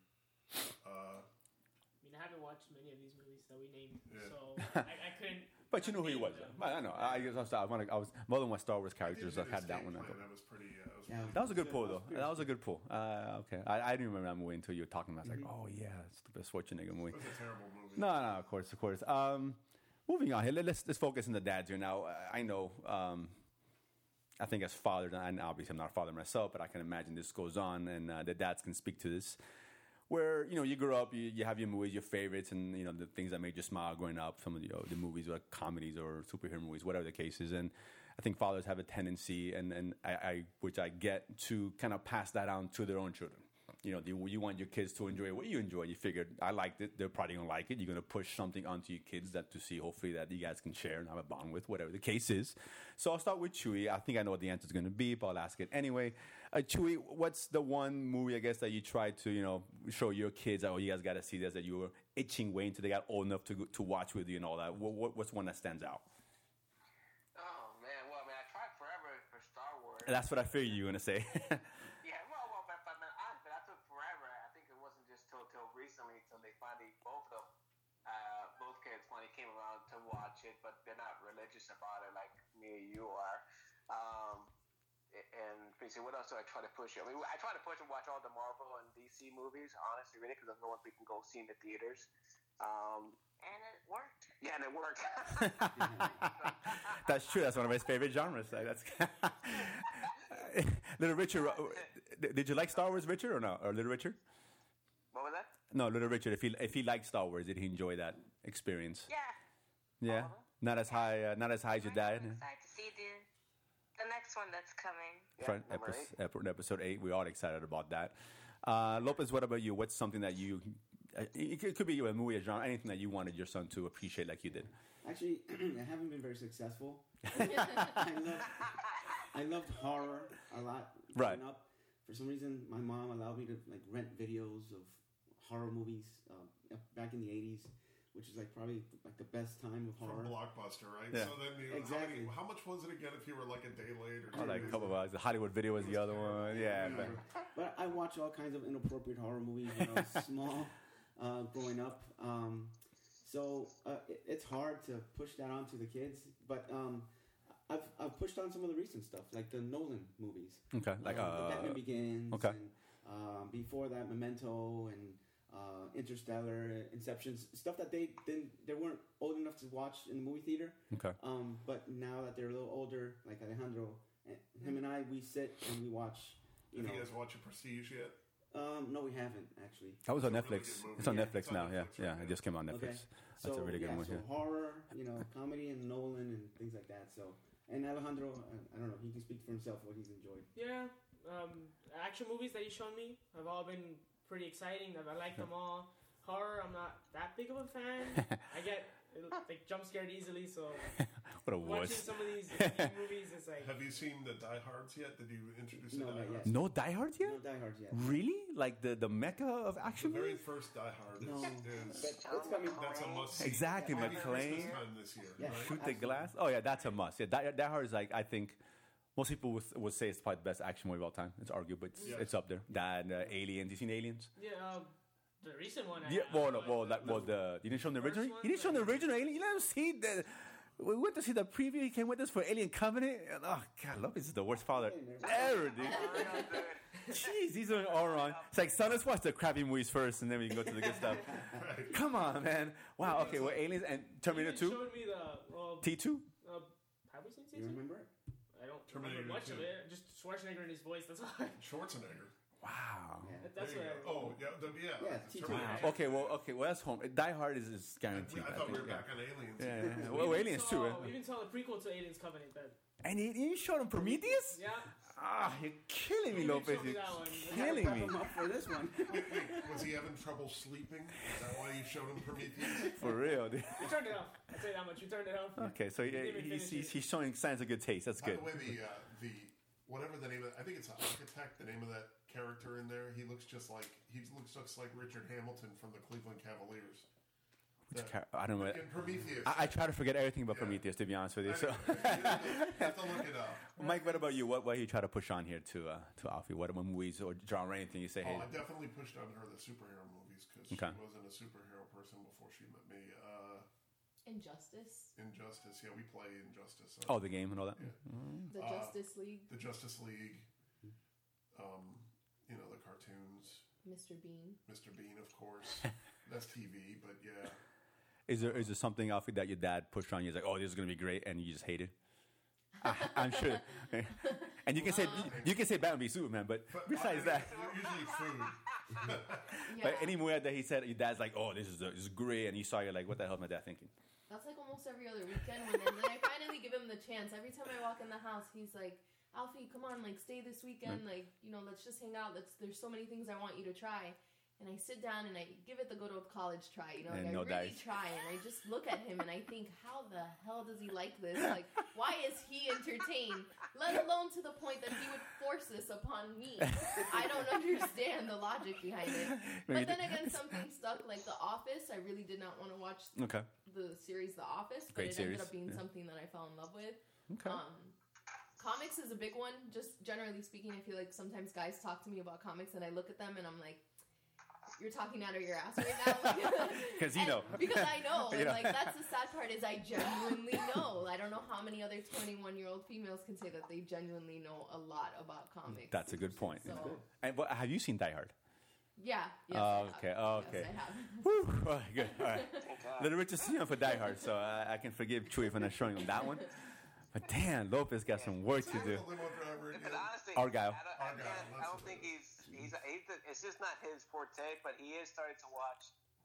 Uh, I mean, I haven't watched many of these movies that we named, Yeah. so I, I couldn't. But you know who he name was. them. Though. I know. I, I, was, I, wanna, I was more than one Star Wars characters. I I had that one. I Plan, thought. that was pretty. Uh, that was Yeah. pretty That was a good Yeah, pull, that though. was That was a good pull. Uh, okay, I, I didn't remember that movie until you were talking about. it. I was like, oh yeah, it's the best Schwarzenegger movie. It was a terrible movie. No, no, of course, of course. Um, moving on here, let- let's let's focus on the dads here now. Uh, I know, um, I think as fathers, and obviously I'm not a father myself, but I can imagine this goes on, and uh, the dads can speak to this. Where you know you grew up, you, you have your movies, your favorites, and you know the things that made you smile growing up. Some of the, you know, the movies, or comedies, or superhero movies, whatever the case is. And I think fathers have a tendency, and and I, I which I get, to kind of pass that on to their own children. You know, you, you want your kids to enjoy what you enjoy. You figured, I liked it. They're probably gonna like it. You're gonna push something onto your kids that to see, hopefully, that you guys can share and have a bond with, whatever the case is. So I'll start with Chewy. I think I know what the answer is gonna be, but I'll ask it anyway. Uh, Chewy, what's the one movie, I guess, that you tried to, you know, show your kids that, oh, you guys got to see this, that you were itching, waiting until they got old enough to go- to watch with you and all that? What, what, what's one that stands out? Oh man, well, I mean, I tried forever for Star Wars. That's what I figured you were gonna say. Yeah, well, well, but, but, but, I, but that took forever. I think it wasn't just till till recently till they finally both of them, uh, both kids finally came around to watch it, but they're not religious about it like me or you are. Um, and basically, what else do I try to push? I mean, I try to push and watch all the Marvel and D C movies, honestly, really, because those are the ones we can go see in the theaters. Um, And it worked. yeah, and it worked. That's true. That's one of my favorite genres. Like, that's Little Richard. uh, Did you like Star Wars, Richard, or no? Or Little Richard? What was that? No, Little Richard. If he if he liked Star Wars, did he enjoy that experience? Yeah. Yeah. Not as high. Uh, not as high as your dad. I'm excited to see the the next one that's coming. Front number episode, epi- episode eight. We're all excited about that. Uh, Lopez, what about you? What's something that you? Uh, it could- it could be a movie, a genre, anything that you wanted your son to appreciate like you did. Actually, I haven't been very successful. I loved, I loved horror a lot growing Right. up. For some reason, my mom allowed me to like rent videos of horror movies uh, back in the eighties, which is like probably like the best time of From horror. Blockbuster, right? Yeah. So then you, Exactly. how, many, how much was it again if you were like a day late or Oh, two like a days couple of late? hours. The Hollywood Video was the other one. Yeah. I remember. But I watch all kinds of inappropriate horror movies when I was small, uh, growing up. Um, so uh, it, it's hard to push that onto the kids. But um, I've I've pushed on some of the recent stuff, like the Nolan movies. Okay. Like Um, uh. Batman Begins. okay. And, um, before that, Memento and uh, Interstellar, Inception, stuff that they didn't, they weren't old enough to watch in the movie theater. Okay. Um, but now that they're a little older, like Alejandro, and him and I, we sit and we watch. You Have know, you guys watched Prestige yet? Um, no, we haven't actually. That was on It's a really Netflix. good movie. It's on Yeah, Netflix it's on now. Netflix Yeah, right yeah. now. It just came on Netflix. Okay. That's so, a really good yeah, one. So Yeah. horror, you know, comedy and Nolan and things like that. So, and Alejandro, I, I don't know, he can speak for himself what he's enjoyed. Yeah, um, action movies that you shown me have all been pretty exciting. I like them all. Horror, I'm not that big of a fan. I get like jump scared easily, so What a watching wuss. some of these movies is like. Have you seen the Die Hards yet? Did you introduce No, the Die not Hards? yet. No Die Hard yet? No Die Hard yet. Really? Like the, the mecca of The action very movies? first Die Hard is, No. is But it's coming. that's a must see. Exactly, Maybe McClane. Christmas time this year, Yeah. right? Shoot the Absolutely. glass. Oh yeah, that's a must. Yeah, Die, Die Hard is like I think most people would, would say it's probably the best action movie of all time. It's arguable, but it's, Yes. it's up there. That and uh, Aliens. You seen Aliens? Yeah, um, the recent one. I Yeah. have, Well, no, but well, the- that, well, the you didn't show him the First original. one? You didn't show him the original Alien. You let him see the. We went to see the preview. He came with us for Alien Covenant. And, oh God, Lopez is the worst father ever, dude. Jeez, he's doing all wrong. It's like, son, let's watch the crappy movies first, and then we can go to the good stuff. Come on, man. Wow. Okay. Well, Aliens and Terminator You Two, showed me the well, T Two. uh, have we seen You T two? remember it? I don't Terminator remember much two. of it. Just Schwarzenegger in his voice. That's all. Schwarzenegger. Wow. Yeah. That- That's There what. you I, go. Oh, yeah, the, yeah. Yeah, T two. Terminator. Wow. Okay. Well. Okay. Well, that's home. Die Hard is, is I, guaranteed. I I thought we think, were yeah. back on Aliens. Yeah, yeah, yeah. We Well, even Aliens saw, too. We Eh? even saw the prequel to Aliens Covenant. That And you, you showed him Prometheus? yeah. Ah, you're killing me, You Lopez. showed me You're that one. killing Prep me. him up for this one. Wait, wait, was he having trouble sleeping? Is that why you showed him Prometheus? For real, dude. You turned it off. I'll tell you that much. You turned it off. Okay, so he, didn't even he's, finish he's, it. he's showing signs of good taste. That's By good. the way, the uh, the whatever the name of I think it's an architect. The name of that character in there, he looks just like he looks just like Richard Hamilton from the Cleveland Cavaliers. Which The- char- I don't know. in Prometheus. I, I try to forget everything about Yeah. Prometheus, to be honest with you. So, Anyway, you have to look it up. Mike, what about you? What what you try to push on here to uh, to Alfie? What what movies or genre, anything you say? Hey, Oh, I definitely pushed on her the superhero movies because Okay. she wasn't a superhero person before she met me. Uh, Injustice, Injustice, yeah, we play Injustice. So oh, the game and all that. Yeah. the Uh, Justice League, the Justice League, um, you know, the cartoons, Mister Bean. Mister Bean, of course. That's T V, but yeah. Is there is there something, Alfie, that your dad pushed on you? He's like, oh, this is gonna be great, and you just hate it. I, I'm sure. And you can say you can say Batman v Superman, but But besides I- that, usually food. Yeah, but any movie that he said, your dad's like, oh, this is this is great, and you saw, you're like, what the hell is my dad thinking? that's like almost every other weekend. When and then I finally give him the chance. Every time I walk in the house, he's like, "Alfie, come on, like stay this weekend. Like you know, let's just hang out. Let's there's so many things I want you to try." And I sit down and I give it the good old college try. You know, And like no I really dice. try, and I just look at him and I think, how the hell does he like this? Like, why is he entertained? Let alone to the point that he would force this upon me. I don't understand the logic behind it. Maybe But then the- again, something stuck like The Office. I really did not want to watch Okay. the series The Office, but Great it ended series, up being yeah. something that I fell in love with. Okay. Um, comics is a big one. Just generally speaking, I feel like sometimes guys talk to me about comics and I look at them and I'm like, you're talking out of your ass right now. 'Cause you And- know. Because I know. You And know. like that's the sad part is I genuinely know. I don't know how many other twenty-one year old females can say that they genuinely know a lot about comics. That's a good point. So And but have you seen Die Hard? yeah. Yes, Oh, I have. okay, oh, okay. Yes, I have. Whew. All right, good. All right. Thank God. Little Richard Sion for Die Hard, so I, I can forgive Chewy for not showing him that one. But damn, Lopez got some work to do. The limo driver Because again. honestly, Argyle. I don't, Argyle, again, I that's don't the think thing. he's he's, he's it's just not his forte, but he is starting to watch,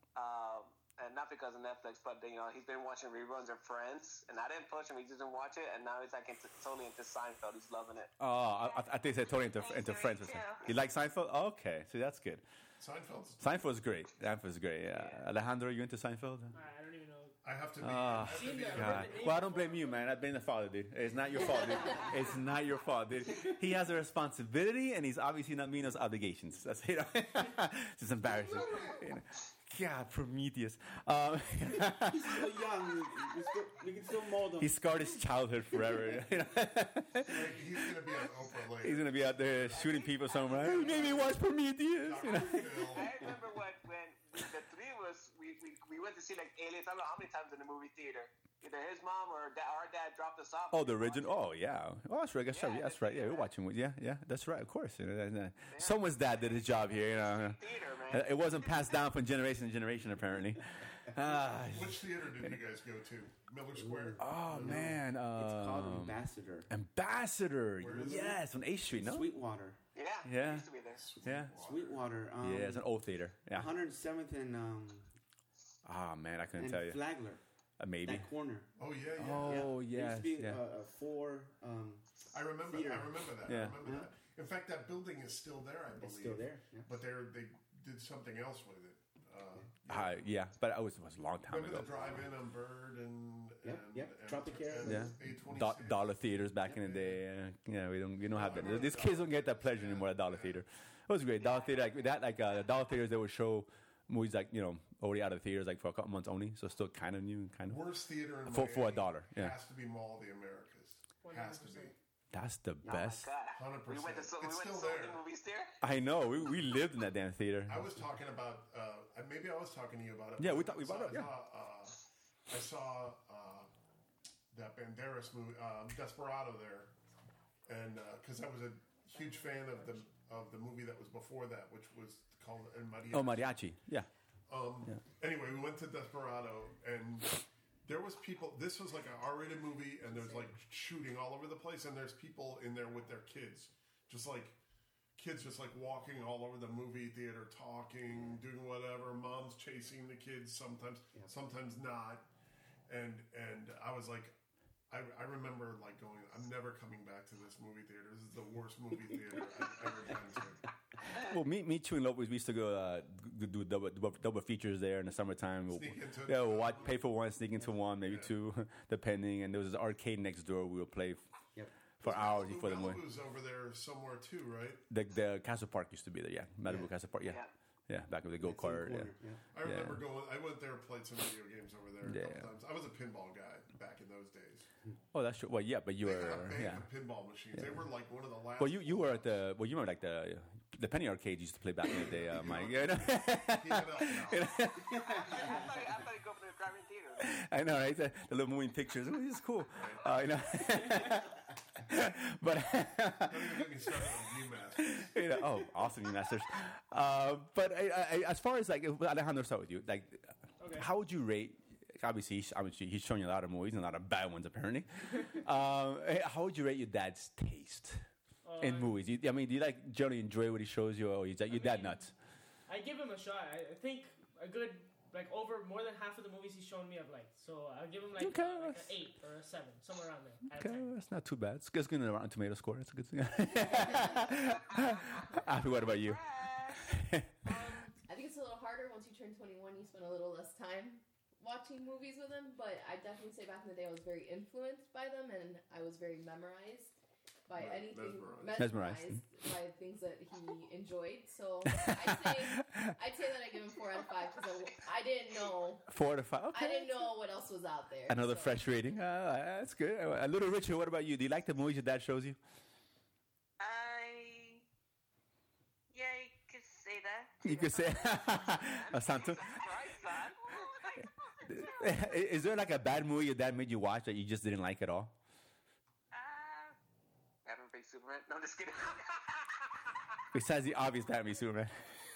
um, and not because of Netflix, but you know he's been watching reruns of Friends, and I didn't push him; he just didn't watch it, and now he's like into, totally into Seinfeld. He's loving it. Oh, I, I think they said totally into, into Friends with him. You like Seinfeld? Okay, so that's good. Seinfeld's. Seinfeld's great. Seinfeld's great. Yeah. Alejandro, you into Seinfeld? I don't even know. I have to be. Ah, I have to Seen be that. God. Well, I don't blame you, man. I've been the father, dude. It's not your fault, dude. It's not your fault, dude. He has a responsibility, and he's obviously not meeting those obligations. That's you know, it's just embarrassing. You know. God, Prometheus. Um, He's still young. We, still, we can still mold him. he scarred his childhood forever. You know? Like, he's going to be on Oprah later. He's gonna be out there shooting people somewhere. Hey, maybe watch Prometheus. You know? Doctor I Phil. remember when, when the three of us we, we, we went to see like Aliens. I don't know how many times in the movie theater. Either his mom or da- our dad dropped us off. Oh, the We watched original. it. Oh, yeah. Oh, that's right. That's right. Yeah, Yeah, that's right. Yeah, we're watching. Yeah, yeah, that's right. Of course. You know, and, uh, someone's dad did his job here. You know, Theater, Uh, man. it wasn't passed down from generation to generation. Apparently. Ah, Which theater did you guys go to? Miller Square? oh man. It's called Um, Ambassador. Ambassador. Where is it? Yes, on eighth Street. No. Sweetwater. Yeah. Yeah. Used to be there. Yeah. Sweetwater. Um, Yeah, it's an old theater. Yeah. one hundred seventh and um, Ah, man, I couldn't and tell you. Flagler. Uh, maybe. That corner. Oh yeah, yeah. Oh, There yes. used to be Yeah. a, a four. Um, I remember. Theater. I remember that. Yeah. I remember that. In fact, that building is still there. I believe. it's still there. Yeah. But they they did something else with it. Uh, Uh, yeah, but it was, it was a long time remember ago. the drive-in on Bird and Yep, and, yep. and Tropicana. and Yeah. A twenty-six. Do- dollar theaters back in the day. Uh, yeah, we don't we don't have that. These kids don't get that pleasure anymore at dollar theater. It was great. Dollar theater like that like uh, the dollar theaters they would show movies like you know already out of theaters like for a couple months only, so still kind of new, kind of. Worst theater in For- for a Miami dollar, yeah. Has to be Mall of the Americas. Has to be. That's the Oh best. my God. one hundred percent. We went to so, we It's went to still so many there. movies there. I know. We, we lived in that damn theater. I was talking about. Uh, maybe I was talking to you about it. Yeah, but we thought- we I saw- brought it up, I saw, uh, I saw uh, that Banderas movie, um, Desperado, there, and because I was a huge fan of the of the movie that was before that, which was called El Mariachi. Oh, mariachi. Yeah. Um, Anyway, we went to Desperado, and there was people. This was like an R-rated movie, and there's like shooting all over the place, and there's people in there with their kids, just like kids, just like walking all over the movie theater, talking, doing whatever. Moms chasing the kids, sometimes, sometimes not. And and I was like, I, I remember like going, I'm never coming back to this movie theater. This is the worst movie theater I've ever been to. Well, me, me, Chew, and Lopez, we used to go uh, g- do double, double, double features there in the summertime. We'll, Sneak into yeah, we'll the- watch, pay for one, sneak into one, maybe two, depending. And there was an arcade next door. We would play Yep. for hours Malibu- before the movie. Malibu's over there somewhere too, right? The, the Castle Park used to be there, yeah. Malibu Yeah. Castle Park, yeah. Yeah. Yeah, back with the go It's in the kart. Yeah. corner, yeah. I remember going. I went there, played some video games over there a Yeah. couple times. I was a pinball guy back in those days. Oh, that's true. Well, yeah, but you They were, had a bank yeah. of pinball machines. They were like one of the last. Well, you, you were at the, well, you remember like the, the penny arcades used to play back in the day, uh, Mike. You know? Keep it up now. I thought, I thought you go for the driving theater. I know, right? The, the little moving pictures. Oh, this is cool. Uh, you know, but Don't even get me started on Viewmaster. you know, oh, awesome, you masters. Uh, but I, I, as far as like, Alejandro, start with you. Like, Okay. how would you rate? Obviously, he's, obviously, he's shown you a lot of movies and a lot of bad ones, apparently. um, eh, how would you rate your dad's taste in Uh, movies? You, I mean, do you like generally enjoy what he shows you, or is that your dad nuts? I give him a shot. I, I think a good, like over more than half of the movies he's shown me I've liked. So I'll give him like, Okay, uh, like that's- an eight or a seven, somewhere around there. out of Okay, ten. that's not too bad. It's it's good in the Rotten Tomato score. That's a good thing. Afi, what about you? I think it's a little harder once you turn twenty-one. You spend a little less time watching movies with him, but I definitely say back in the day I was very influenced by them, and I was very memorized by Right, anything, mesmerized. Mesmerized. by things that he enjoyed. So I'd say I'd say that I give him four out of five because I, I didn't know Four to five. Okay. I didn't know what else was out there. Another so. fresh rating. Uh, that's good. A little Richard, what about you? Do you like the movies your dad shows you? I. Yeah, you could say that. You could say, uh, Santo. Is there like a bad movie your dad made you watch that you just didn't like at all? Uh, Batman v Superman. No, I'm just kidding. Besides the obvious Batman v Superman.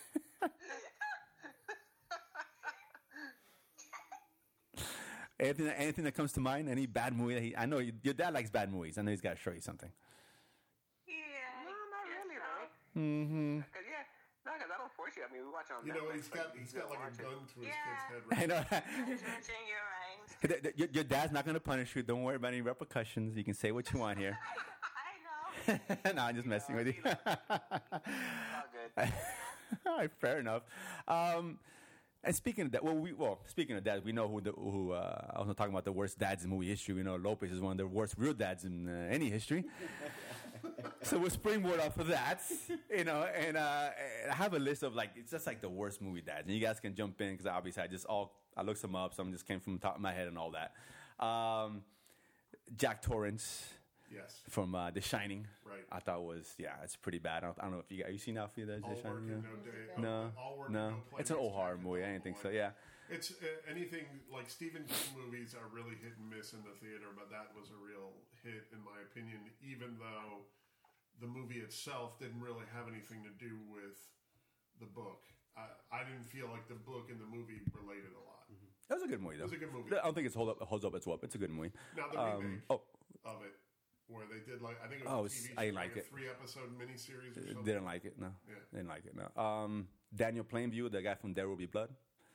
anything, anything that comes to mind? Any bad movie that he? I know you, your dad likes bad movies. I know he's got to show you something. yeah. No, not I guess really, so. though. Mm-hmm. Cause yeah, no, cause I don't force you. I mean, we watch it on You know, Netflix, he's but got you he's can got like a watch it. gun to his Yeah. kid's head. I Right know. Judging your eyes. The- the- your, your dad's not going to punish you. Don't worry about any repercussions. You can say what you want here. I know. no, I'm just messing with you. All good. All right, fair enough. Um, and speaking of that, well, we well, speaking of that, we know who the who. Uh, I was talking about the worst dads in movie history. We know Lopez is one of the worst real dads in uh, any history. So we'll springboard off of that, you know. And uh, I have a list of like it's just like the worst movie dads, and you guys can jump in because obviously I just all I looked them up, some just came from the top of my head and all that. Um, Jack Torrance. Yes. From uh, The Shining, Right. I thought was yeah, it's pretty bad. I don't, I don't know if you got you seen Alfie the All The work Shining. and Yeah? no day. No, all work no, and no play it's an makes old horror Jack a movie. I dull didn't think boy. so. Yeah, It's uh, anything like Stephen King movies are really hit and miss in the theater, but that was a real hit in my opinion. Even though the movie itself didn't really have anything to do with the book, I, I didn't feel like the book and the movie related a lot. that was a good movie though. It was a good movie. I don't think it's hold up holds up its up. It's a good movie. Now the Um, remake oh, of it where they did like I think it was Oh, a it's- T V I show, didn't like like a it. three episode miniseries or Uh, something. Didn't like it. No, Yeah. didn't like it. No. Um, Daniel Plainview, the guy from There Will Be Blood,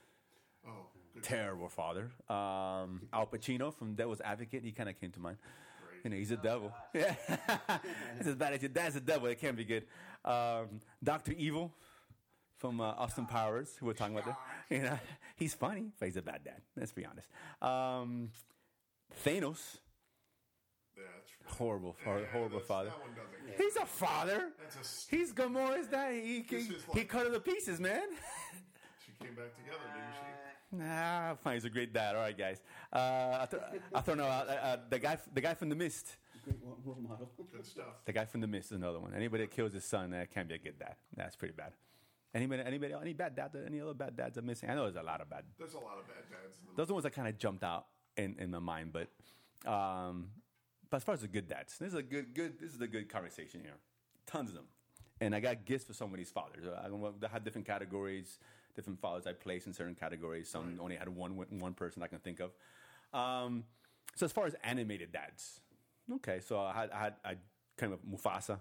Oh, good. terrible father. Um, Al Pacino from Devil's Advocate, he kind of came to mind. Great. You know, he's a devil. Yeah, it's as bad as your dad's a devil. It can't be good. Um, Doctor Evil from uh, Austin Powers, who we're talking about. There. You know, he's funny, but he's a bad dad. Let's be honest. Um, Thanos, Yeah, that's horrible, yeah, hor- yeah, horrible that's- father. That one doesn't. He's a father. That's a. s- He's Gamora's dad. He he, This is he like- cut her to pieces, man. She came back together, didn't she? Nah, fine. He's a great dad. All right, guys. Uh, I, th- I thought no. Uh, uh, the guy, the guy from The Mist. Great role role model. Good stuff. The guy from The Mist is another one. Anybody that kills his son, that can't be a good dad. That's pretty bad. Anybody, anybody, any bad dad? Any other bad dads are missing? I know there's a lot of bad. There's a lot of bad dads in the Those are the ones that kind of jumped out in, in my mind. But, um, but as far as the good dads, this is a good, good. This is a good conversation here. Tons of them, and I got gifts for some of these fathers. I, I had different categories, different fathers I placed in certain categories. Some Right. only had one one person I can think of. Um, so as far as animated dads, okay. So I had I had I kind of Mufasa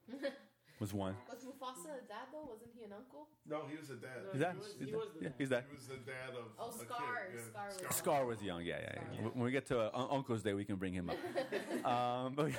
was one. Was Mufasa a dad though? Wasn't he an uncle? No, he was a dad. No, Is that? He was- is he that- was the yeah, dad. he's that. He was the dad of. Oh, a kid, Scar. yeah. Scar was- Scar was young, yeah, yeah. yeah. When we get to uh, Un- Uncle's Day, we can bring him up. um, but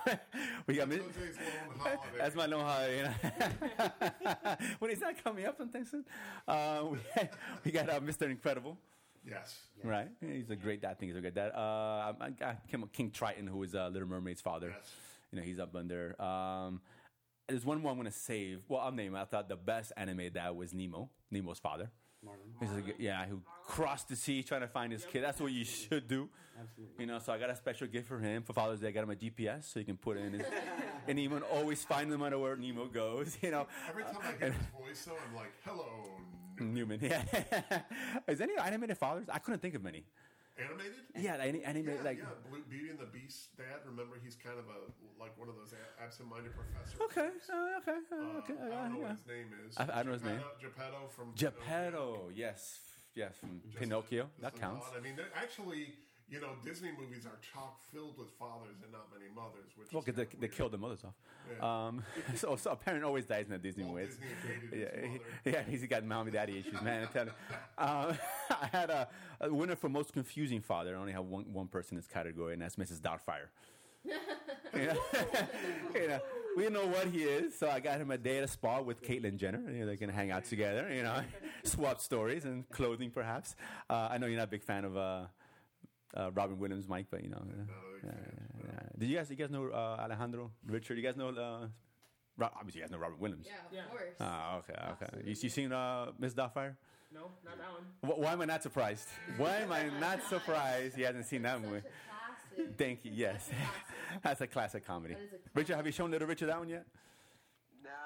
we got. That's Jose's lone holiday. That's my long holiday. You know? when he's not coming up sometime soon. Uh, we, we got uh, Mister Incredible, Yes. right? He's a great dad. I think he's a good dad. Uh, I got King Triton, who is uh, Little Mermaid's father. Yes. You know, he's up under. Um, there's one more I'm going to save. Well, I'll name it. I thought the best animated dad was Nemo, Nemo's father. Marlon. He's a good- yeah, who crossed the sea trying to find his kid. That's what you should do. Absolutely. You know, so I got a special gift for him for Father's Day. I got him a G P S so he can put it in his. And he would always find no matter where Nemo goes. You know, Every time I hear his voice, though, I'm like, hello. Newman. Newman. Yeah. Is any animated fathers? I couldn't think of any. Animated? Yeah, any animated Yeah, like. yeah. Blue, Beauty and the Beast dad. Remember, he's kind of a like one of those a- absent-minded professors. Okay. Uh, okay. Uh, Uh, okay. I Uh, don't know yeah. what his name is. I- I know his name. Geppetto from Geppetto. Yes. Yes. From Just- Pinocchio. just That a counts. thought. I mean, they're actually, you know, Disney movies are chock filled with fathers and not many mothers. Which Well, is because they, kinda they weird. killed the mothers off. Yeah. Um, so, so a parent always dies in a Disney Walt movie. Disney hated Yeah, his he- mother. yeah, he's got mommy daddy issues, man. I tell you. Um, I had a, a winner for most confusing father. I only have one, one person in this category, and that's Missus Doubtfire. you, know? you know, we know what he is, so I got him a day at a spa with Caitlyn Jenner. You know, they can hang out together, you know, swap stories and clothing, perhaps. Uh, I know you're not a big fan of uh, uh, Robin Williams, Mike, but you know. Uh, Not a big yeah, fan, yeah, no. yeah. Did you guys, you guys know uh, Alejandro, Richard? You guys know? Uh, Ro- obviously, you guys know Robin Williams. Yeah, of Yeah. course. Ah, okay, okay. Absolutely. You, you seen uh, Miss Doubtfire? No, not that one. Wh- Why am I not surprised? Why am I not surprised he hasn't seen that Such movie? a classic. Thank you. Yes, That's a classic. that's a classic comedy. That is a Richard, have you shown Little Richard that one yet? No, no.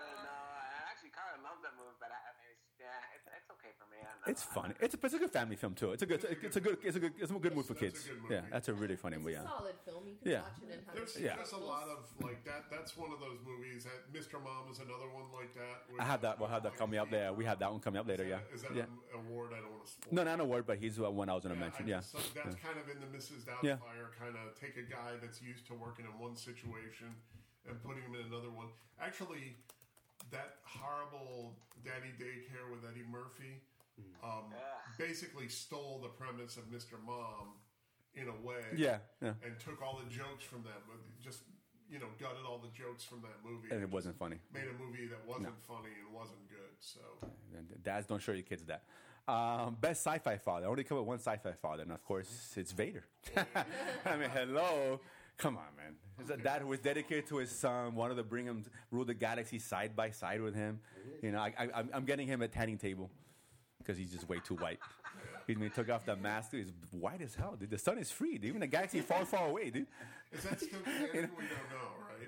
I actually kind of love that movie, but I, I mean, it's, yeah, it's, it's okay for me. I don't know. It's funny. It's a, it's a good family film too. It's a good. It's a good. It's a good. It's a good movie for That's- kids. that's a good movie. Yeah, that's a really funny It's movie. a Yeah. solid film. You can Yeah. watch it and have There's, Yeah. there's a lot of like that. That's one of those movies. That Mister Mom is another one like that. I have that. We'll have that coming up there. We have that one coming up later. Is Yeah. that, is that Yeah. an award? I don't want to spoil. No, not a word, but he's uh, one I was gonna mention. I Yeah. just- so that's kind of in the Missus Yeah. Doubtfire kind of take a guy that's used to working in one situation and putting him in another one. Actually, that horrible Daddy Daycare with Eddie Murphy um, basically stole the premise of Mister Mom in a way. Yeah. Yeah. And took all the jokes from that movie. Just, you know, gutted all the jokes from that movie. And it just wasn't funny. Made a movie that wasn't funny and wasn't good. So, And dads, don't show your kids that. Um, best sci-fi father. I only come with one sci-fi father, and of course, it's Vader. I mean, hello. Come on, man. It's a dad who was dedicated to his son, wanted to bring him, rule the galaxy side by side with him. You know, I, I, I'm- I'm getting him a tanning table because he's just way too white. He, when he took off the mask, dude, he's white as hell, dude. The sun is free, dude. Even the galaxy far, far away, dude. is that still canon? We don't know, right?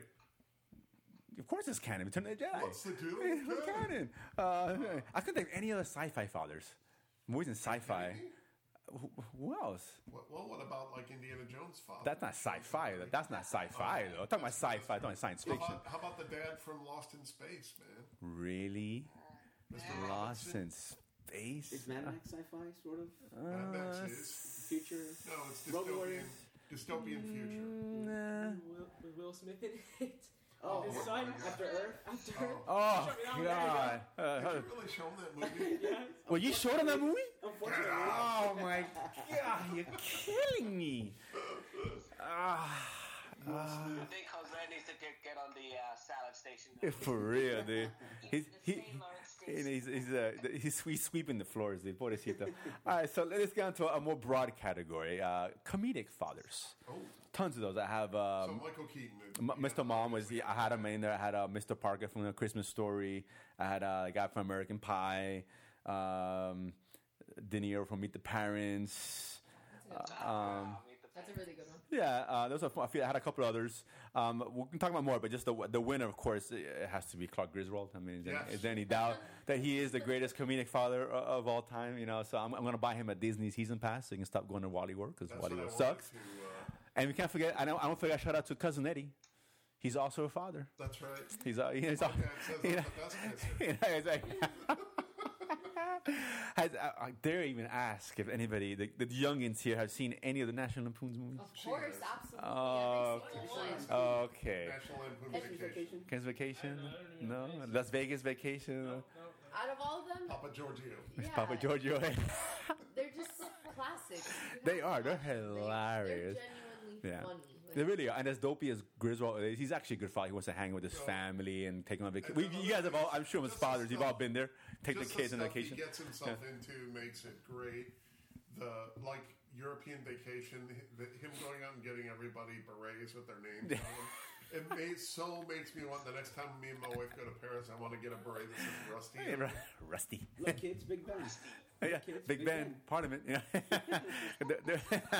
Of course it's canon. Return of the Jedi. What's the deal Yeah, with it's canon? canon. Uh, I couldn't think of any other sci-fi fathers. Movies in sci-fi. Who, who else? Well, well, what about like Indiana Jones' father? That's not sci-fi. though. That's not sci-fi, though. I'm talking about sci-fi. I'm talking about science How fiction. about, how about the dad from Lost in Space, man? Really? Mister Lost Robinson? in space? Is Mad Max sci-fi sort of Mad Max Uh, is. future? No, it's Road dystopian. Warriors. Dystopian future. Nah. Will, with Will Smith in it. Oh, His my son God. after Earth. After Earth. Oh, Shut me down, God. Uh, Did you really show him that movie? Yeah. well, you showed him that movie? Unfortunately, Oh, my God. You're killing me. Ah. I think Jose needs to get, get on the uh, salad station. Yeah, for real, dude. He's The he, same Lawrence and Station. he's he's uh, he's, he's sweeping the floors, dude. Pobrecito. All right, so let's get into a more broad category. Uh, comedic fathers. Oh, Tons of those. I have so um, Michael Keaton. M- Mister Mom was the, I had him in there. I had uh, Mister Parker from The Christmas Story. I had uh, a guy from American Pie. Um, De Niro from Meet the Parents. That's, a good- Um, that's a really good one. Yeah, uh, those are fun. I feel I had a couple others. Um, we can talk about more, but just the the winner, of course, it has to be Clark Griswold. I mean, is there, Yes. is there any doubt that he is the greatest comedic father o- of all time? You know, so I'm, I'm going to buy him a Disney season pass so he can stop going to Wally World because That's Wally what I World wanted sucks. to, uh, And we can't forget. I don't. I don't forget. Shout out to cousin Eddie. He's also a father. that's right. He's uh, he's My al- dad says you I'm know, the best kisser. you know, it's like- Has, I, I dare even ask if anybody, the, the youngins here, have seen any of the National Lampoon's movies? Of course, has. absolutely. Oh, Every single one. Oh, okay. National Lampoon Christmas Vacation. vacation. Kids Vacation? I don't even No? know what it is. Las Vegas Vacation? No, no, no. Out of all of them, Papa Giorgio. yeah, Papa Giorgio? they're just classics. You They have are. to They're watch them. They- hilarious. They're genuinely Yeah. funny. They really are. And as dopey as Griswold is, he's actually a good father. He wants to hang with his family and take them on vacation. We, you guys have all, I'm sure as Just the fathers, you've all stuff- been there. Take the Just kids on stuff vacation. He gets himself into makes it great. The like European vacation, the, him going out and getting everybody berets with their names on them. It may, so makes me want the next time me and my wife go to Paris, I want to get a beret that says Rusty. Hey, on Ru- it. Rusty. Look, kids, Big Ben. Yeah, Kids, Big Big Ben, Ben. Parliament. Yeah. They're- they're-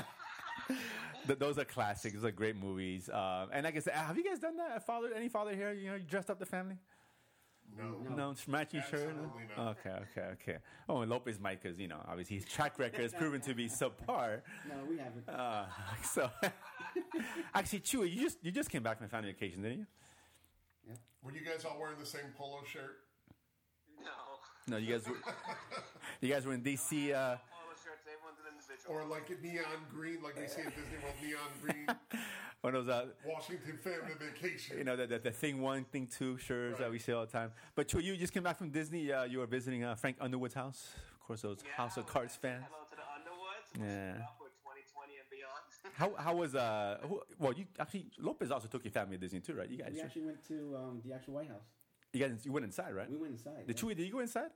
Th- Those are classics. Those are great movies. Um, and like I said, have you guys done that? A father, any father here? You know, you dressed up the family? No. No, matching shirt. Absolutely not. Okay, okay, okay. Oh, and Lopez might, because you know, obviously his track record has proven to be subpar. No, we haven't. Uh, so, actually, Chewy, you just you just came back from family vacation, didn't you? Were you guys all wearing the same polo shirt? No. No, you guys were you guys were in D C. Uh, Polo shirts, everyone's an individual. Or like a neon green, like they see at Disney World, neon green, one of those, uh, Washington family vacation. you know, the, the, the thing one, thing two shirts that Right. we see all the time. But Chewy, you just came back from Disney. Uh, you were visiting uh, Frank Underwood's house. Of course, those Yeah, House of we Cards said fans. Hello to the Underwoods. Yeah. Wishing up for twenty twenty and beyond. How how was uh? Who, well, you actually Lopez also took your family to Disney too, right? You guys, We actually went to um, the actual White House. you guys, you went inside, right? We went inside. The yeah. Chewy, did you go inside?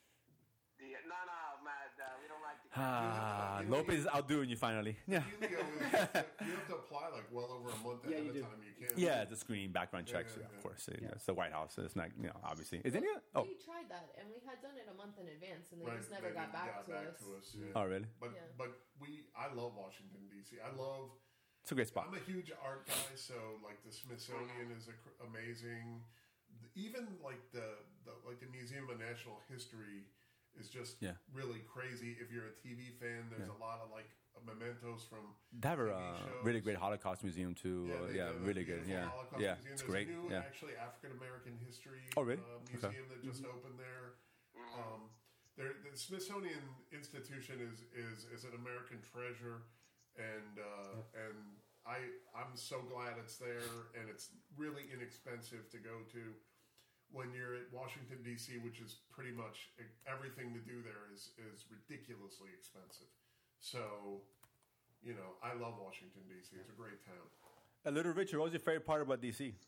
The, no, no, Matt, uh, we don't like the. Ah, you know, Lopez is outdoing you finally. Yeah. You, go, you, have to, you have to apply like well over a month Yeah, ahead you of do. time. You can't. Yeah, the screening background checks, yeah, yeah, of yeah. course. You know, Yeah. It's the White House. So it's not, you know, obviously. Is any? Oh, We tried that, and we had done it a month in advance, and they Right, just never they got back, got to, back us. to us. Yeah. oh, really? But Yeah. but we, I love Washington D C. I love. It's a great spot. I'm a huge art guy, so like the Smithsonian is a, cr- amazing. The- Even like the, the like the Museum of National History is just Yeah. really crazy. If you're a T V fan, there's Yeah. a lot of like mementos from. They have a T V uh, shows. really great Holocaust museum too. Yeah, Uh, they yeah, have a really good. beautiful Yeah, Holocaust yeah, museum. it's There's great. A new, Yeah. actually African American history. Oh, really? Uh, Okay. museum that just opened there. Um, there, the Smithsonian Institution is, is is an American treasure, and uh, and I I'm so glad it's there, and it's really inexpensive to go to. When you're at Washington D C, which is pretty much everything to do there is is ridiculously expensive. So, you know, I love Washington D C. It's a great town. A little Richard, what was your favorite part about D C?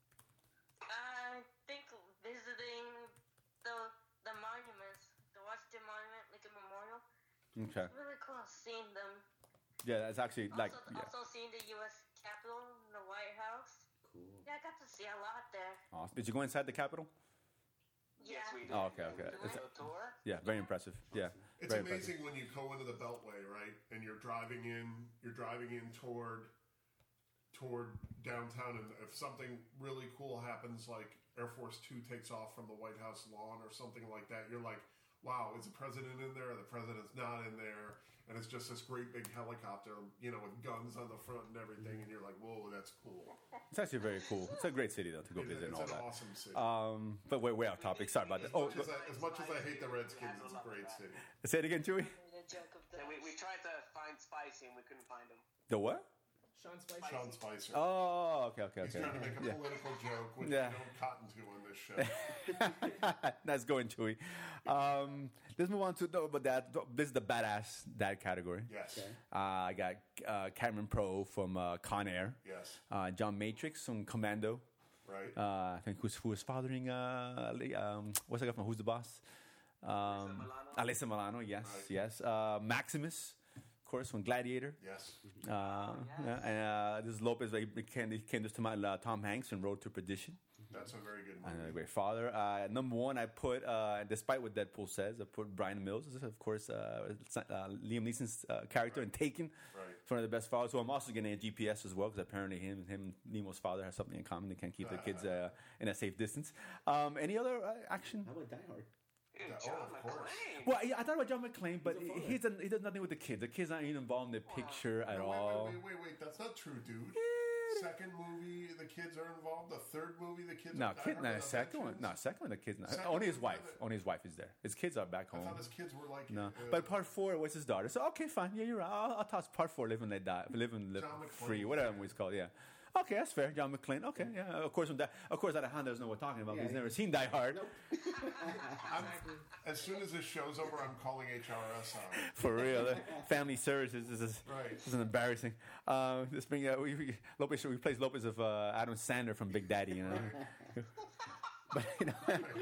I think visiting the the monuments, the Washington Monument, Lincoln Memorial. Okay. It's really cool seeing them. Yeah, that's actually like also, yeah. also seeing the U S Capitol, the White House. Cool. Yeah, I got to see a lot there. Awesome. Did you go inside the Capitol? Yeah. Yes, we did. Oh, okay, okay. We It's- did a tour. Yeah, very impressive. Yeah, It's very amazing when you go into the Beltway, right? And you're driving in, you're driving in toward toward downtown, and if something really cool happens, like Air Force Two takes off from the White House lawn or something like that, you're like, "Wow, is the president in there? The president's not in there." And it's just this great big helicopter, you know, with guns on the front and everything, and you're like, "Whoa, that's cool." It's actually very cool. It's a great city though to go It's, visit and it's all an that. awesome city. Um, but way way off topic. Sorry about that. as, Oh, much as, I, as much as I hate the Redskins, it's a great city. say it again, Chewy. The joke of the So we, we tried to find spicy and we couldn't find them. The what? Sean Spicer. Sean Spicer. Oh, okay, okay, He's okay. trying to make a Yeah. political joke, which Yeah. we don't cotton to on this show. Nice going, Chewy. Um, let's move on to no, but that this is the badass dad category. Yes. Okay. Uh, I got uh, Cameron Crowe from uh, Con Air. Yes. Uh, John Matrix from Commando. Right. Uh, I think who's who was fathering uh, Le- um, what's that guy from Who's the Boss? Um, Alyssa Milano. Yes, Right. yes. Uh, Maximus, of course, from Gladiator. yes. Uh, yeah, and uh, this is Lopez. Like, it came, it came just to mind. Uh, Tom Hanks in Road to Perdition. That's a very good And movie. a great father. Uh, number one, I put, uh, despite what Deadpool says, I put Brian Mills. This is, of course, uh, uh, Liam Neeson's uh, character in Taken. Right. It's one of the best fathers. So I'm also getting a G P S as well because apparently him and him, Nemo's father, have something in common. They can't keep their kids uh, in a safe distance. Um, any other uh, action? How about Die Hard? Dude, Yeah, John oh, of course. McClane. Well, yeah, I thought about John McClane, but He's a father. he doesn't. He does nothing with the kids. The kids aren't even involved in the picture at No, wait, all. wait, wait, wait, wait. That's not true, dude. Second movie, the kids are involved. The third movie, the kids No, are kid, Die no, Hard second one, veterans. no, second one. The kids, not. Second Only his one, wife. the- Only his wife is there. His kids are back I home. thought his kids were like. No, uh, but part four was his daughter. So okay, fine. Yeah, you're right. I'll, I'll toss part four. Live and let die. Live and live John McClane. free. Whatever movie's called. Yeah. Okay, that's fair. John McClane. Okay, yeah. Of course, when that, of course, Alejandro doesn't know what we're talking about. Yeah, He's he- never seen Die Hard. I'm, as soon as this show's over, I'm calling H R S on. For real. The family services. This is Right. this is embarrassing. Um, let's bring uh, we, we, Lopez. We replace Lopez of uh, Adam Sandler from Big Daddy. You know. But you know,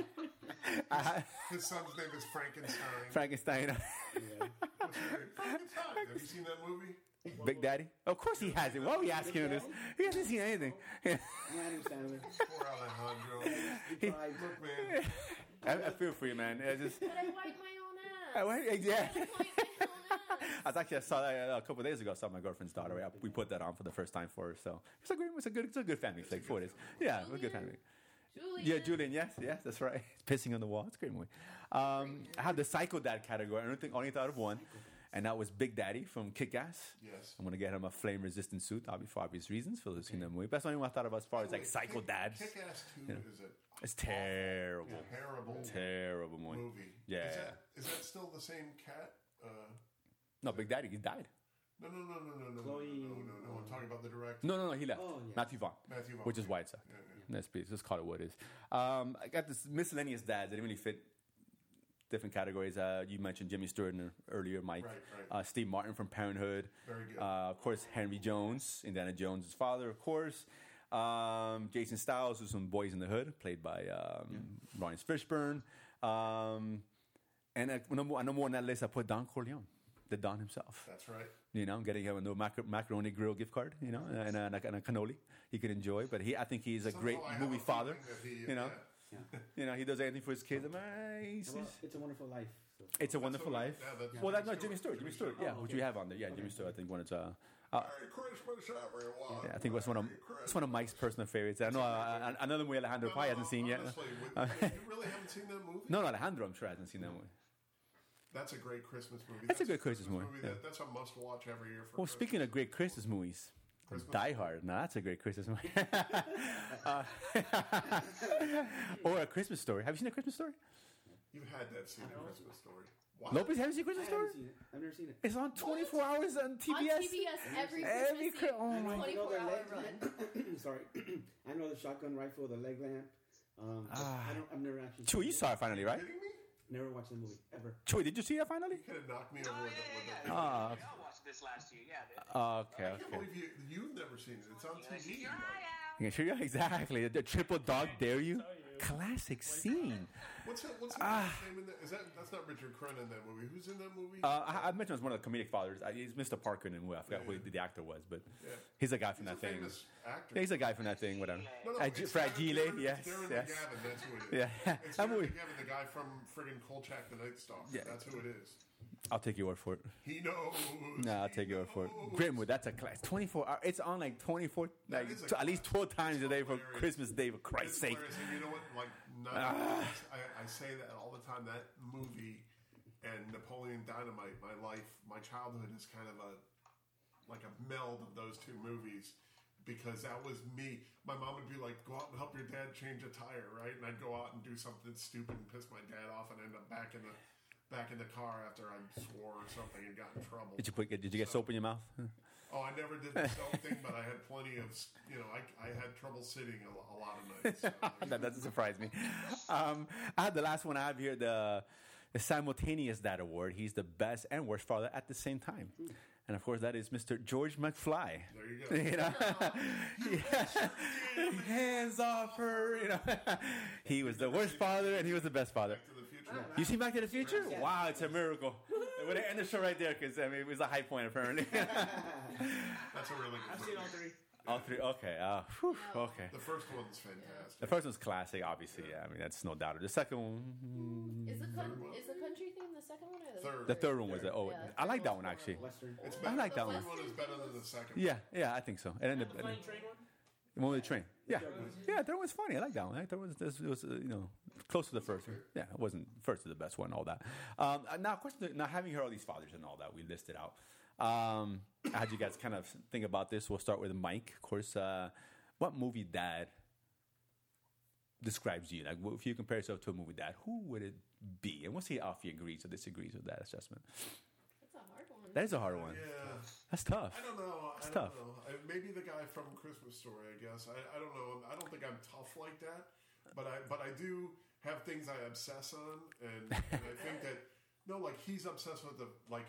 I, His son's name is Frankenstein. Frankenstein. What's your name? Frankenstein. Have you seen that movie? Big Daddy. Of course he hasn't. Why are we asking him this? He hasn't seen anything. Adam Sandler. Poor Alejandro. He tried. Look, man. I, I feel for you, man. It's just. But I wipe my own ass. I went- yeah. I wipe my own ass. I was actually I saw that uh, a couple of days ago. I saw my girlfriend's daughter. I, we put that on for the first time for her. So it's a great, it's a good, it's a good family flick. For it is, yeah, it's a good family. Julian. Yeah, Julian. Yes, yes, that's right. Pissing on the wall. It's a great movie. Um, I have the Psycho Dad category. I don't think only thought of one, and that was Big Daddy from Kick-Ass. Yes. I'm gonna get him a flame-resistant suit, obviously for obvious reasons. For those who've seen that movie, but that's the only one I thought of as far as like Wait, Psycho Kick- Dads. Kick-Ass two Yeah. is it? It's terrible, Terrible terrible movie. movie. Yeah. Is that, is that still the same cat? Uh, No, Big Daddy, he died. no, no, no, no, no, no, Chloe, no, no, no, no. I'm talking about the director, No, no, no, he left. Oh, yeah. Matthew Vaughn. Matthew Vaughn. Which is why it sucked. Yeah, yeah. Let's, be, let's call it what it is. Um, I got this miscellaneous dads that didn't really fit different categories. Uh, you mentioned Jimmy Stewart in- earlier, Mike. Right, right. Uh, Steve Martin from Parenthood. Very good. Uh, of course, Henry Jones, Indiana Jones' father, of course. Um, Jason Stiles, who's from Boys in the Hood, played by um, Lawrence Fishburne. Um, and uh, number, number one on that list, I put Don Corleone, the Don himself. That's right. You know, getting him a new macar- macaroni grill gift card, you know, and, a, and a cannoli he could enjoy. But he, I think he's a great Somehow I have movie a father. feeling that he, You know, yeah. you know, he does anything for his kids. I'm like, he's- Well, he's- It's a Wonderful Life. So. it's a wonderful what- life. yeah, that's Well, that's Jimmy not Jimmy Stewart. Stewart. Jimmy Jimmy Stewart, yeah, Oh, which okay. you have on there. Yeah, Jimmy Stewart. I think one is uh, uh, Merry Christmas, everyone. yeah, I think that's one of Merry it's one of Mike's personal favorites. I know uh, another movie Alejandro No, probably no, hasn't seen yet. honestly, would- you really haven't seen that movie? No, no, Alejandro, I'm sure hasn't seen that movie. That's a great Christmas movie. That's a good Christmas movie, yeah. That, that's a must-watch every year. For Well, Christmas. speaking of great Christmas movies, Christmas Die Hard. Now that's a great Christmas movie. uh, or A Christmas Story. Have you seen A Christmas Story? You've had that scene in Christmas Story. What? Lopez, haven't you seen I Christmas Story? haven't seen it. I've never seen it. It's on twenty-four hours on T B S. On T B S every Every Christmas Chri- oh Eve, my- I know twenty-four the hour leg run. Sorry, I know the shotgun rifle, the leg lamp. Um, but Ah. I don't. I've never actually. Chewy, you saw it finally, right? Kidding me? Never watched the movie ever. Chewy, did you see it finally? Could have knocked me Oh, over yeah, with yeah, the. yeah. With the Ah, We all watched this last year. Yeah, dude. Oh, okay, I can't okay. believe you, you've never seen it. It's on T V. Your eye out. Yeah, sure, yeah, exactly. The triple dog dare you. Tell you. Classic scene. What's that? What's the Ah. name in that? Is that that's not Richard Crenna in that movie? Who's in that movie? Uh, I, I mentioned as one of the comedic fathers. I, he's Mister Parker in the movie. I forgot who the, the actor was, but Yeah. he's a guy from He's a that thing. famous actor. Yeah, he's a guy from that thing. Whatever. No, no, Ag- it's Fragile, Darren- yes, Darren yes. McGavin, that's who it is. Yeah, It's that Darren movie. McGavin, the guy from friggin' Kolchak the Night Stalker. Yeah. That's who it is. I'll take your word for it. He knows. No, I'll he take your word for it. knows. Grimwood, that's a class. twenty-four hours. It's on like twenty-four, That like is a t- at least twelve times a day for hilarious. Christmas Day. For Christ's It's sake. hilarious, and you know what? Like, not, Ah. I, I say that all the time. That movie and Napoleon Dynamite, my life, my childhood is kind of a like a meld of those two movies because that was me. My mom would be like, "Go out and help your dad change a tire," right? And I'd go out and do something stupid and piss my dad off, and end up back in the back in the car after I swore or something and got in trouble. Did you put? Did you get So- soap in your mouth? Oh, I never did the soap thing, but I had plenty of, you know, I, I had trouble sitting a, a lot of nights. So That doesn't surprise me. Um, I had the last one I have here, the, the simultaneous Dad Award. He's the best and worst father at the same time. And of course, that is Mister George McFly. there you go. You know, Yeah. Hands off her. You know, he was the worst father and he was the best father. Back to the Future. You seen Back to the Future? Yeah. Wow, it's a miracle. We're gonna end the show right there because I mean it was a high point apparently. That's a really good I've movie. seen all three. All three. Okay. Uh, whew, okay. The first one's fantastic. The first one's classic, obviously. Yeah, I mean that's no doubt. The second one, Is the con- Third one. is the country theme the second one or the Third. the third one was a, oh, Yeah, I like that third one was actually. horrible. Western. It's I better, like the that one. third one is better than the second Yeah, yeah, I think so. And then the, The and flying then- train one. the one with the train. Yeah, third one. yeah, that was funny. I like that one. I thought it was, this- it was uh, you know, close to the first one. Yeah, it wasn't first to the best one. All that. Um, uh, now, question. Now, having heard all these fathers and all that we listed out, um, how'd you guys kind of think about this? We'll start with Mike. Of course, uh, what movie dad describes you? Like, if you compare yourself to a movie dad, who would it be? And we'll see if he agrees or disagrees with that assessment. That's a hard one. That is a hard one. Yeah. That's tough. I don't know. I It's don't tough. know. I, maybe the guy from Christmas Story, I guess. I, I don't know. I don't think I'm tough like that, but I but I do have things I obsess on, and, and I think that no, like he's obsessed with the like.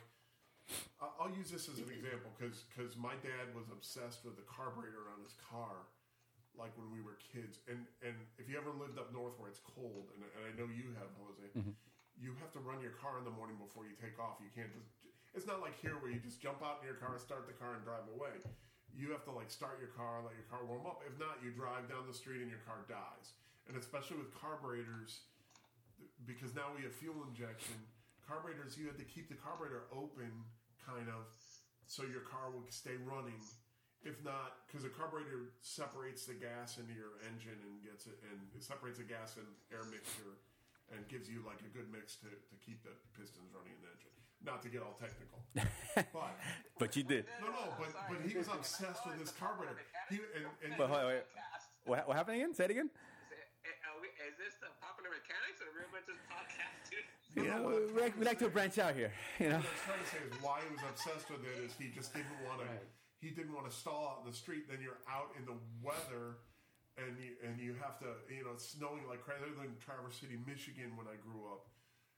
I- I'll use this as an example because my dad was obsessed with the carburetor on his car, like when we were kids. And and if you ever lived up north where it's cold, and, and I know you have, Jose, you have to run your car in the morning before you take off. You can't just. It's not like here where you just jump out in your car, start the car, and drive away. You have to like start your car, let your car warm up. If not, you drive down the street and your car dies. And especially with carburetors, because now we have fuel injection, carburetors, you have to keep the carburetor open, kind of, so your car will stay running. If not, because the carburetor separates the gas into your engine and gets it, and it separates the gas and air mixture and gives you like a good mix to, to keep the pistons running in the engine. Not to get all technical, but But you did. no, no, but but he was obsessed with his carburetor. He and, and But wait, wait. What, what happened again? Say it again. Is, it, are we, is this the Popular Mechanics or the Real Mentors podcast, dude? You know, we like, we like to branch out here. You know. what I was trying to say is why he was obsessed with it is he just didn't want to. Right. He didn't want to stall out in the street. Then you're out in the weather, and you and you have to. You know, it's snowing like crazy. Other than Traverse City, Michigan, when I grew up,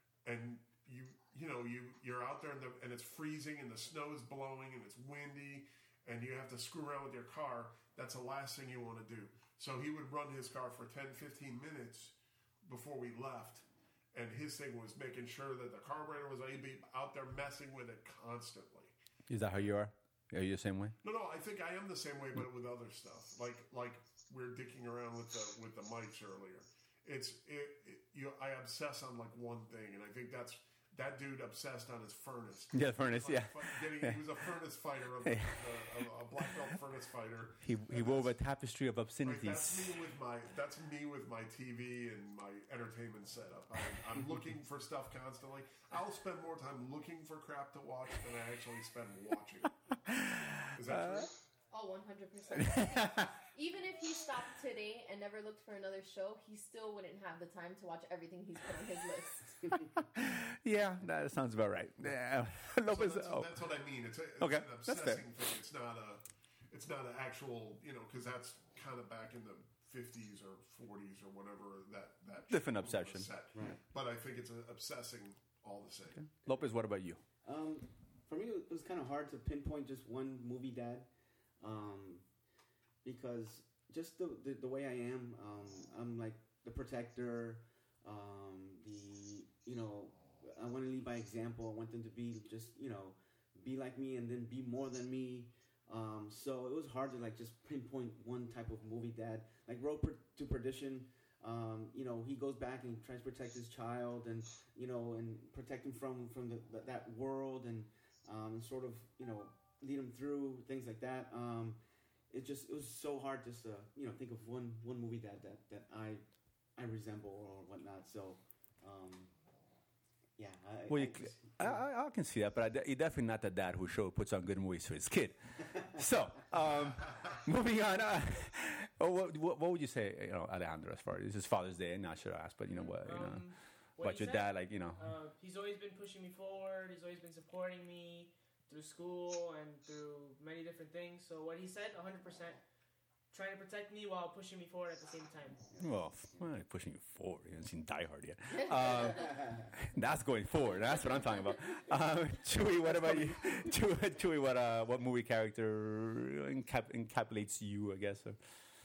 and you you know you you're out there and, the, and it's freezing and the snow is blowing and it's windy, and you have to screw around with your car. That's the last thing you want to do. So he would run his car for ten, fifteen minutes before we left. And his thing was making sure that the carburetor was A B out there messing with it constantly. Is that how you are? Are you the same way? No, no, I think I am the same way, but with other stuff. Like like we we're dicking around with the with the mics earlier. It's it, it you I obsess on like one thing, and I think that's that dude obsessed on his furnace. Yeah, furnace, He was, yeah. like, fu- getting, he was a furnace fighter, of, a, a, a black belt furnace fighter. He he And wove a that's- tapestry of Right, that's obscenities. me with my that's me with my T V and my entertainment setup. I'm, I'm looking for stuff constantly. I'll spend more time looking for crap to watch than I actually spend watching. Is that true? Oh, one hundred percent. Even if he stopped today and never looked for another show, he still wouldn't have the time to watch everything he's put on his list. Yeah, that sounds about right. Yeah, So Lopez. that's, oh. that's what I mean. It's, a, it's Okay, an that's fair. obsessing thing. It's not a. It's not an actual. You know, because that's kind of back in the fifties or forties or whatever. That that Different show was obsession. set. Right. But I think it's a, obsessing all the same. Lopez, what about you? Um, for me, it was kind of hard to pinpoint just one movie dad, um, because just the, the the way I am, um, I'm like the protector. Um, the you know, I want to lead by example. I want them to be just you know, be like me and then be more than me. Um, so it was hard to like just pinpoint one type of movie dad. Like Road Per- to Perdition. Um, you know, he goes back and tries to protect his child, and you know, and protect him from from the, the, that world, and um, and sort of you know lead him through things like that. Um, it just it was so hard just to you know think of one one movie that that, that I I resemble or whatnot. So um, yeah, I, Well, I you, just- I, I, I can see that, but I, de- you're definitely not the dad who show puts on good movies for his kid. So, um, moving on. Uh, oh, what, what, what would you say, you know, Alejandro? As far as this is Father's Day, I'm not sure I asked, but you know what, you know. Um, What But he your said? dad, like, you know. Uh, he's always been pushing me forward. He's always been supporting me through school and through many different things. So what he said, one hundred percent, trying to protect me while pushing me forward at the same time. Well, f- well, pushing you forward. You haven't seen Die Hard yet. Uh, that's going forward. That's what I'm talking about. Uh, Chewy, what about you? Chewy, Chewy what uh, what movie character encap- encapsulates you, I guess? Or,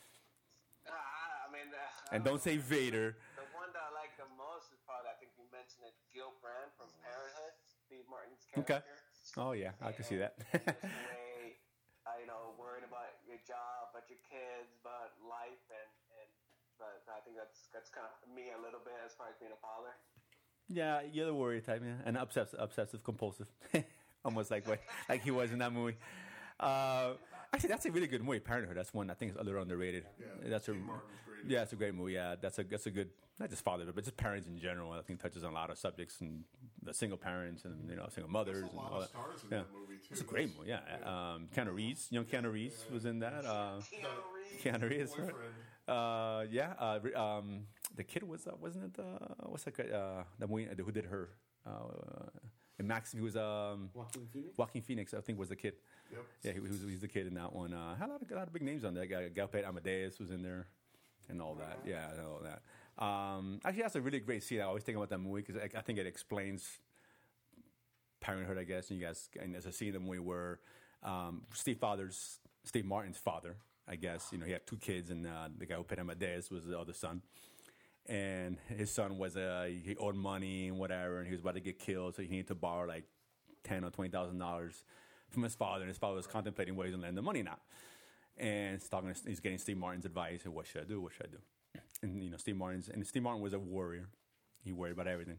Uh, I mean, uh, and don't say Vader. The one that I like the most is probably, I think you mentioned it, Gil Brandt from Parenthood, Steve Martin's Okay. character. Oh, yeah, I can see that. And just the way, uh, you know, worrying about your job, about your kids, about life, and, and but I think that's that's kind of me a little bit as far as being a father. Yeah, you're the warrior type, yeah. And obsessive, obsessive compulsive. Almost like what, like he was in that movie. Uh, actually, that's a really good movie, Parenthood. That's one I think is a little underrated. Yeah, that's a Steve Martin's great. yeah, it's a great movie. Yeah, that's a that's a good, not just father, but just parents in general. I think touches on a lot of subjects and the single parents and, you know, single mothers There's a and lot all of that. stars in Yeah. that movie too. It's a great That's- movie. Yeah, um, Keanu Reeves, young Keanu Reeves was in that. Uh, Keanu Reeves. Keanu Reeves, right? Boyfriend. Uh, yeah, uh, re- um, the kid was uh, wasn't it uh, what's that guy, uh, the movie uh, who did her? Uh, and Max, he was um, Joaquin Phoenix. Joaquin Phoenix, I think, was the kid. Yep. Yeah, he, he was he's the kid in that one. Uh, had a lot of, a lot of big names on there. Guy Galpet Amadeus was in there, and all that. Yeah, and all that. Um, actually, that's a really great scene. I always think about that movie because I, I think it explains parenthood, I guess. And you guys, and there's a scene in the movie where um, Steve Father's Steve Martin's father, I guess, you know, he had two kids, and uh, the guy who played Amadeus was the other son. And his son was uh, he owed money and whatever, and he was about to get killed, so he needed to borrow like ten or twenty thousand dollars from his father, and his father was contemplating where he's gonna lend the money now. And he's talking, he's getting Steve Martin's advice. And what should I do? What should I do? And you know, Steve Martin's and Steve Martin was a warrior. He worried about everything,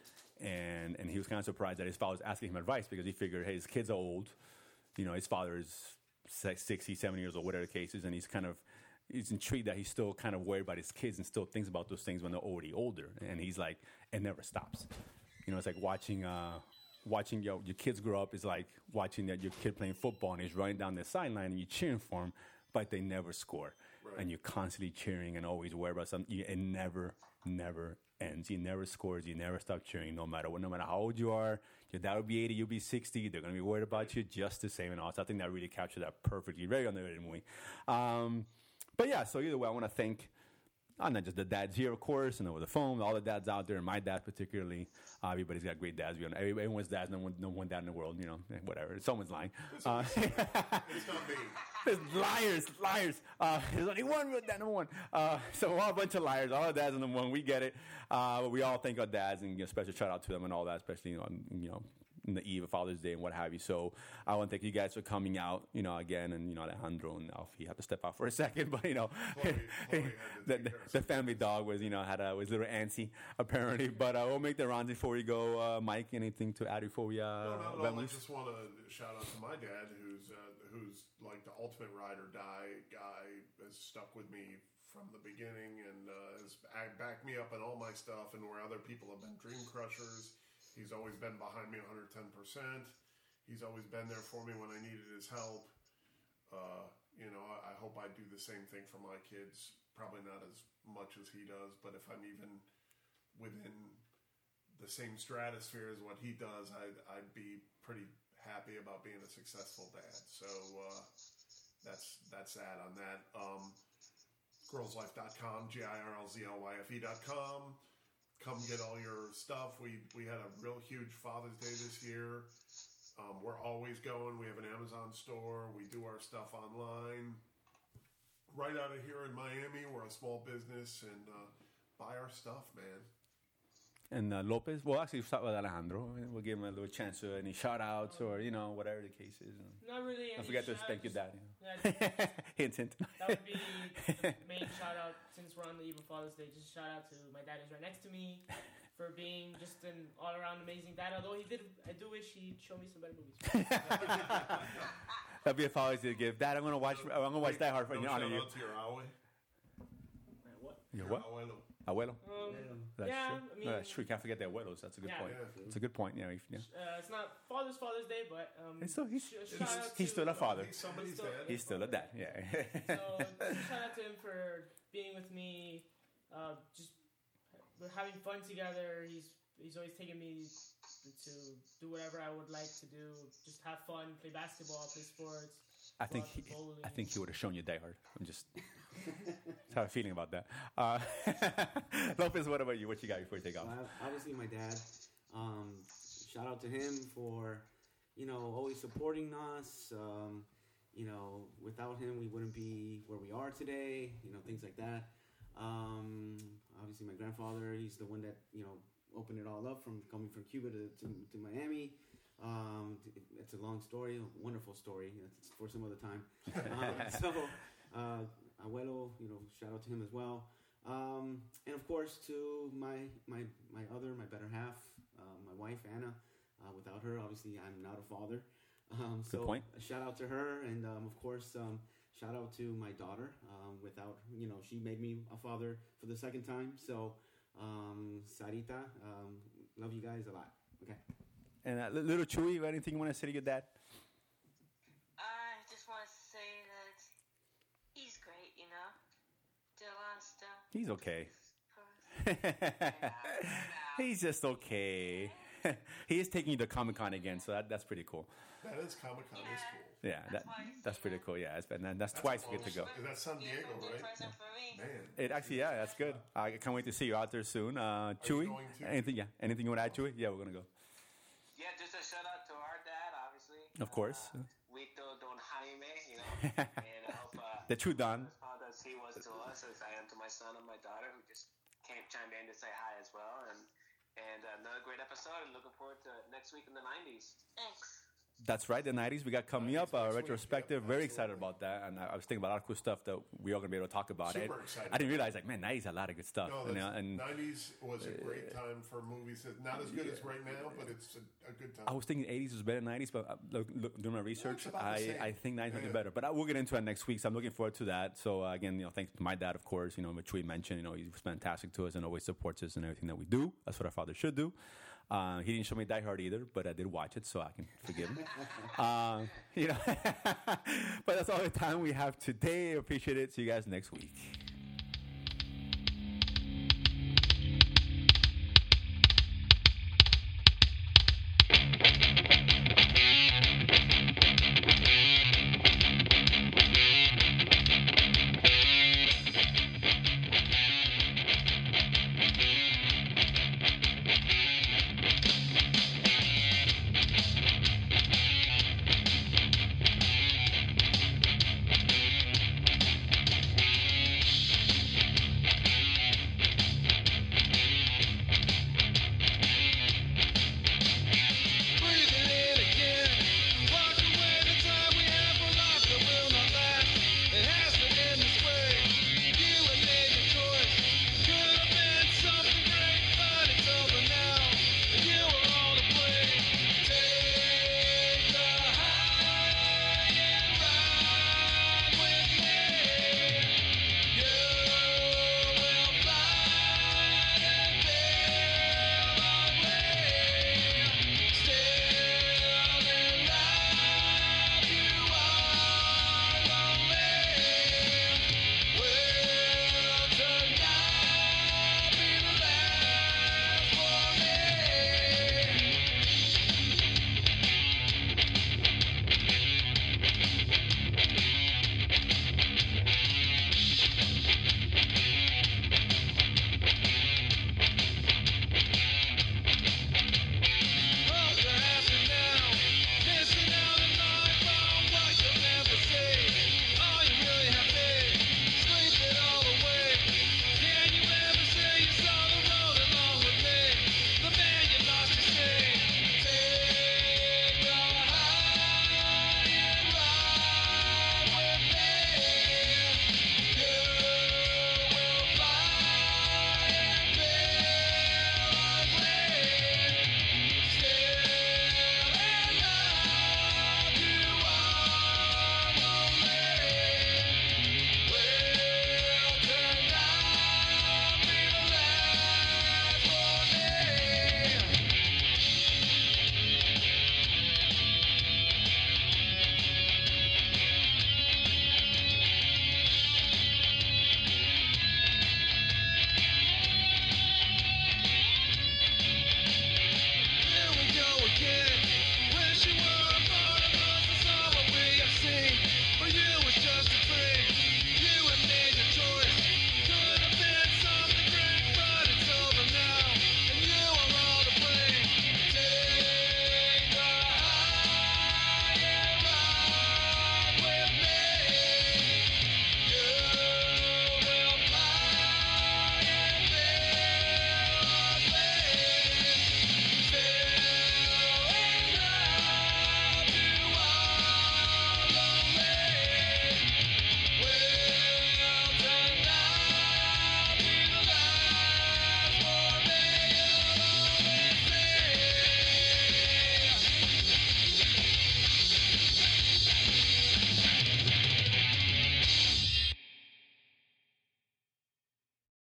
and and he was kind of surprised that his father was asking him advice because he figured, hey, his kids are old. You know, his father is sixty, seventy years old, whatever the case is, and he's kind of he's intrigued that he's still kind of worried about his kids and still thinks about those things when they're already older. And he's like, it never stops. You know, it's like watching uh, watching your your kids grow up is like watching that your kid playing football and he's running down the sideline and you're cheering for him, but they never score. Right. And you're constantly cheering and always worried about something. You- It never, never ends. He never scores. You never stop cheering, no matter what, no matter how old you are. Your dad will be eighty, you'll be sixty. They're going to be worried about you just the same. And also, I think that really captured that perfectly. Very underrated movie. Um, but yeah, so either way, I want to thank uh, not just the dads here, of course, and over the phone, all the dads out there, and my dad particularly. Uh, everybody's got great dads. We don't- every- Everyone's dads, no one, no one dad in the world, you know, eh, whatever. Someone's lying. Uh, It's not me. There's liars, liars. Uh, there's only one real dad, number one. Uh, so we're all a bunch of liars. All our dads are number one. We get it. Uh, but we all thank our dads and give a special shout out to them and all that, especially on, you know, in the eve of Father's Day and what have you. So I want to thank you guys for coming out, you know, again. And, you know, Alejandro and Alfie had to step out for a second. But, you know, Chloe- Chloe had to the, take the, care of the family dog was, you know, had a, was a little antsy, apparently. But uh, we'll make the rounds before we go. Uh, Mike, anything to add before we uh, No, not at wrap all. I loose? just want to shout out to my dad, who's uh, who's like the ultimate ride or die guy, has stuck with me from the beginning and uh, has a- backed me up in all my stuff. And where other people have been dream crushers, he's always been behind me one hundred ten percent. He's always been there for me when I needed his help. Uh, you know, I, I hope I do the same thing for my kids. Probably not as much as he does, but if I'm even within the same stratosphere as what he does, I'd, I'd be pretty happy about being a successful dad. So uh, that's that's that on that. Um, girls life dot com, G I R L Z L Y F E dot com. Come get all your stuff. We we had a real huge Father's Day this year. Um, we're always going. We have an Amazon store. We do our stuff online. Right out of here in Miami, we're a small business, and uh, buy our stuff, man. And uh, Lopez, well, actually, start with Alejandro. We'll give him a little chance to any shout outs or, you know, whatever the case is. Not really. Don't any forget to shout- thank your just- dad. You know. Yeah, hint, hint. that would be the main shout out since we're on the eve of Father's Day. Just shout out to my dad who's right next to me for being just an all around amazing dad. Although he did, I do wish he'd show me some better movies. That'd be a Father's Day gift. Dad, I'm gonna watch. I'm gonna watch Die Hard for no in honor shout of you. out to your Awe. what? Your Your what? abuelo. Abuelo. Um, That's yeah, true. I mean, No, that's true. You can't forget the abuelos. That's a good Yeah. point. Yeah. It's a good point. Yeah. if- yeah. uh, it's not Father's Father's Day, but um, He's still- he's- sh- he's- shout out He's to, still a father. He's somebody's Still- dad. He's still a dad. Yeah. So shout out to him for being with me, uh, just we're having fun together. He's he's always taking me to do whatever I would like to do. Just have fun, play basketball, play sports. I think he, I think he would have shown you Die Hard. I'm just I have a feeling about that. Uh, Lopez, what about you? What you got before you take off? Well, obviously, my dad. Um, shout out to him for, you know, always supporting us. Um, you know, without him, we wouldn't be where we are today. You know, things like that. Um, obviously, my grandfather. He's the one that, you know, opened it all up from coming from Cuba to to, to Miami. Um, it's a long story, a wonderful story. It's for some other time. Um, so, uh, Abuelo, you know, shout out to him as well. Um, and of course to my my my other, my better half, uh, my wife Anna. Uh, without her, obviously, I'm not a father. Um, so Good point. A shout out to her, and um, of course, um, shout out to my daughter. Um, without, you know, she made me a father for the second time. So, um, Sarita, um, love you guys a lot. Okay. And uh, little Chewy, anything you want to say to your dad? I just want to say that he's great, you know. Did a lot of stuff. He's okay. for us. He's just okay. He is taking you to Comic Con again, so that, that's pretty cool. That is Comic Con. Yeah. Is cool. Yeah, that, that's pretty cool. Yeah, it's been, and that's twice we get to go. That's San Yeah, Diego, birthday right? present for me. Man. It actually, yeah, that's good. I can't wait to see you out there soon. Uh, Chewy, going to? anything? Yeah, anything you want to add, Chewy? Yeah, we're gonna go. Yeah, just a shout out to our dad, obviously. Of course. Uh, Vito Don Jaime, you know. And I hope uh, The true Don. as proud as he was to us as I am to my son and my daughter, who just came chimed in to say hi as well. And and another great episode. And looking forward to next week in the nineties. Thanks. That's right, the nineties we got coming up, nineties uh, next week, retrospective. yep, Very absolutely. excited about that, and I, I was thinking about a lot of cool stuff that we are going to be able to talk about. Super it. excited. I didn't realize, like, man, nineties a lot of good stuff. No, you the know, and nineties was a great time for movies. It's not as good as right now, but it's a, a good time. I was thinking eighties was better than nineties, but uh, look, look, doing my research, about the I, same. I think nineties might be Yeah. better. But uh, we'll get into it next week, so I'm looking forward to that. So uh, again, you know, thanks to my dad, of course. You know, which we mentioned, you know, he's fantastic to us and always supports us in everything that we do. That's what our father should do. Uh, he didn't show me Die Hard either, but I did watch it, so I can forgive him. uh, you know, but that's all the time we have today. Appreciate it. See you guys next week.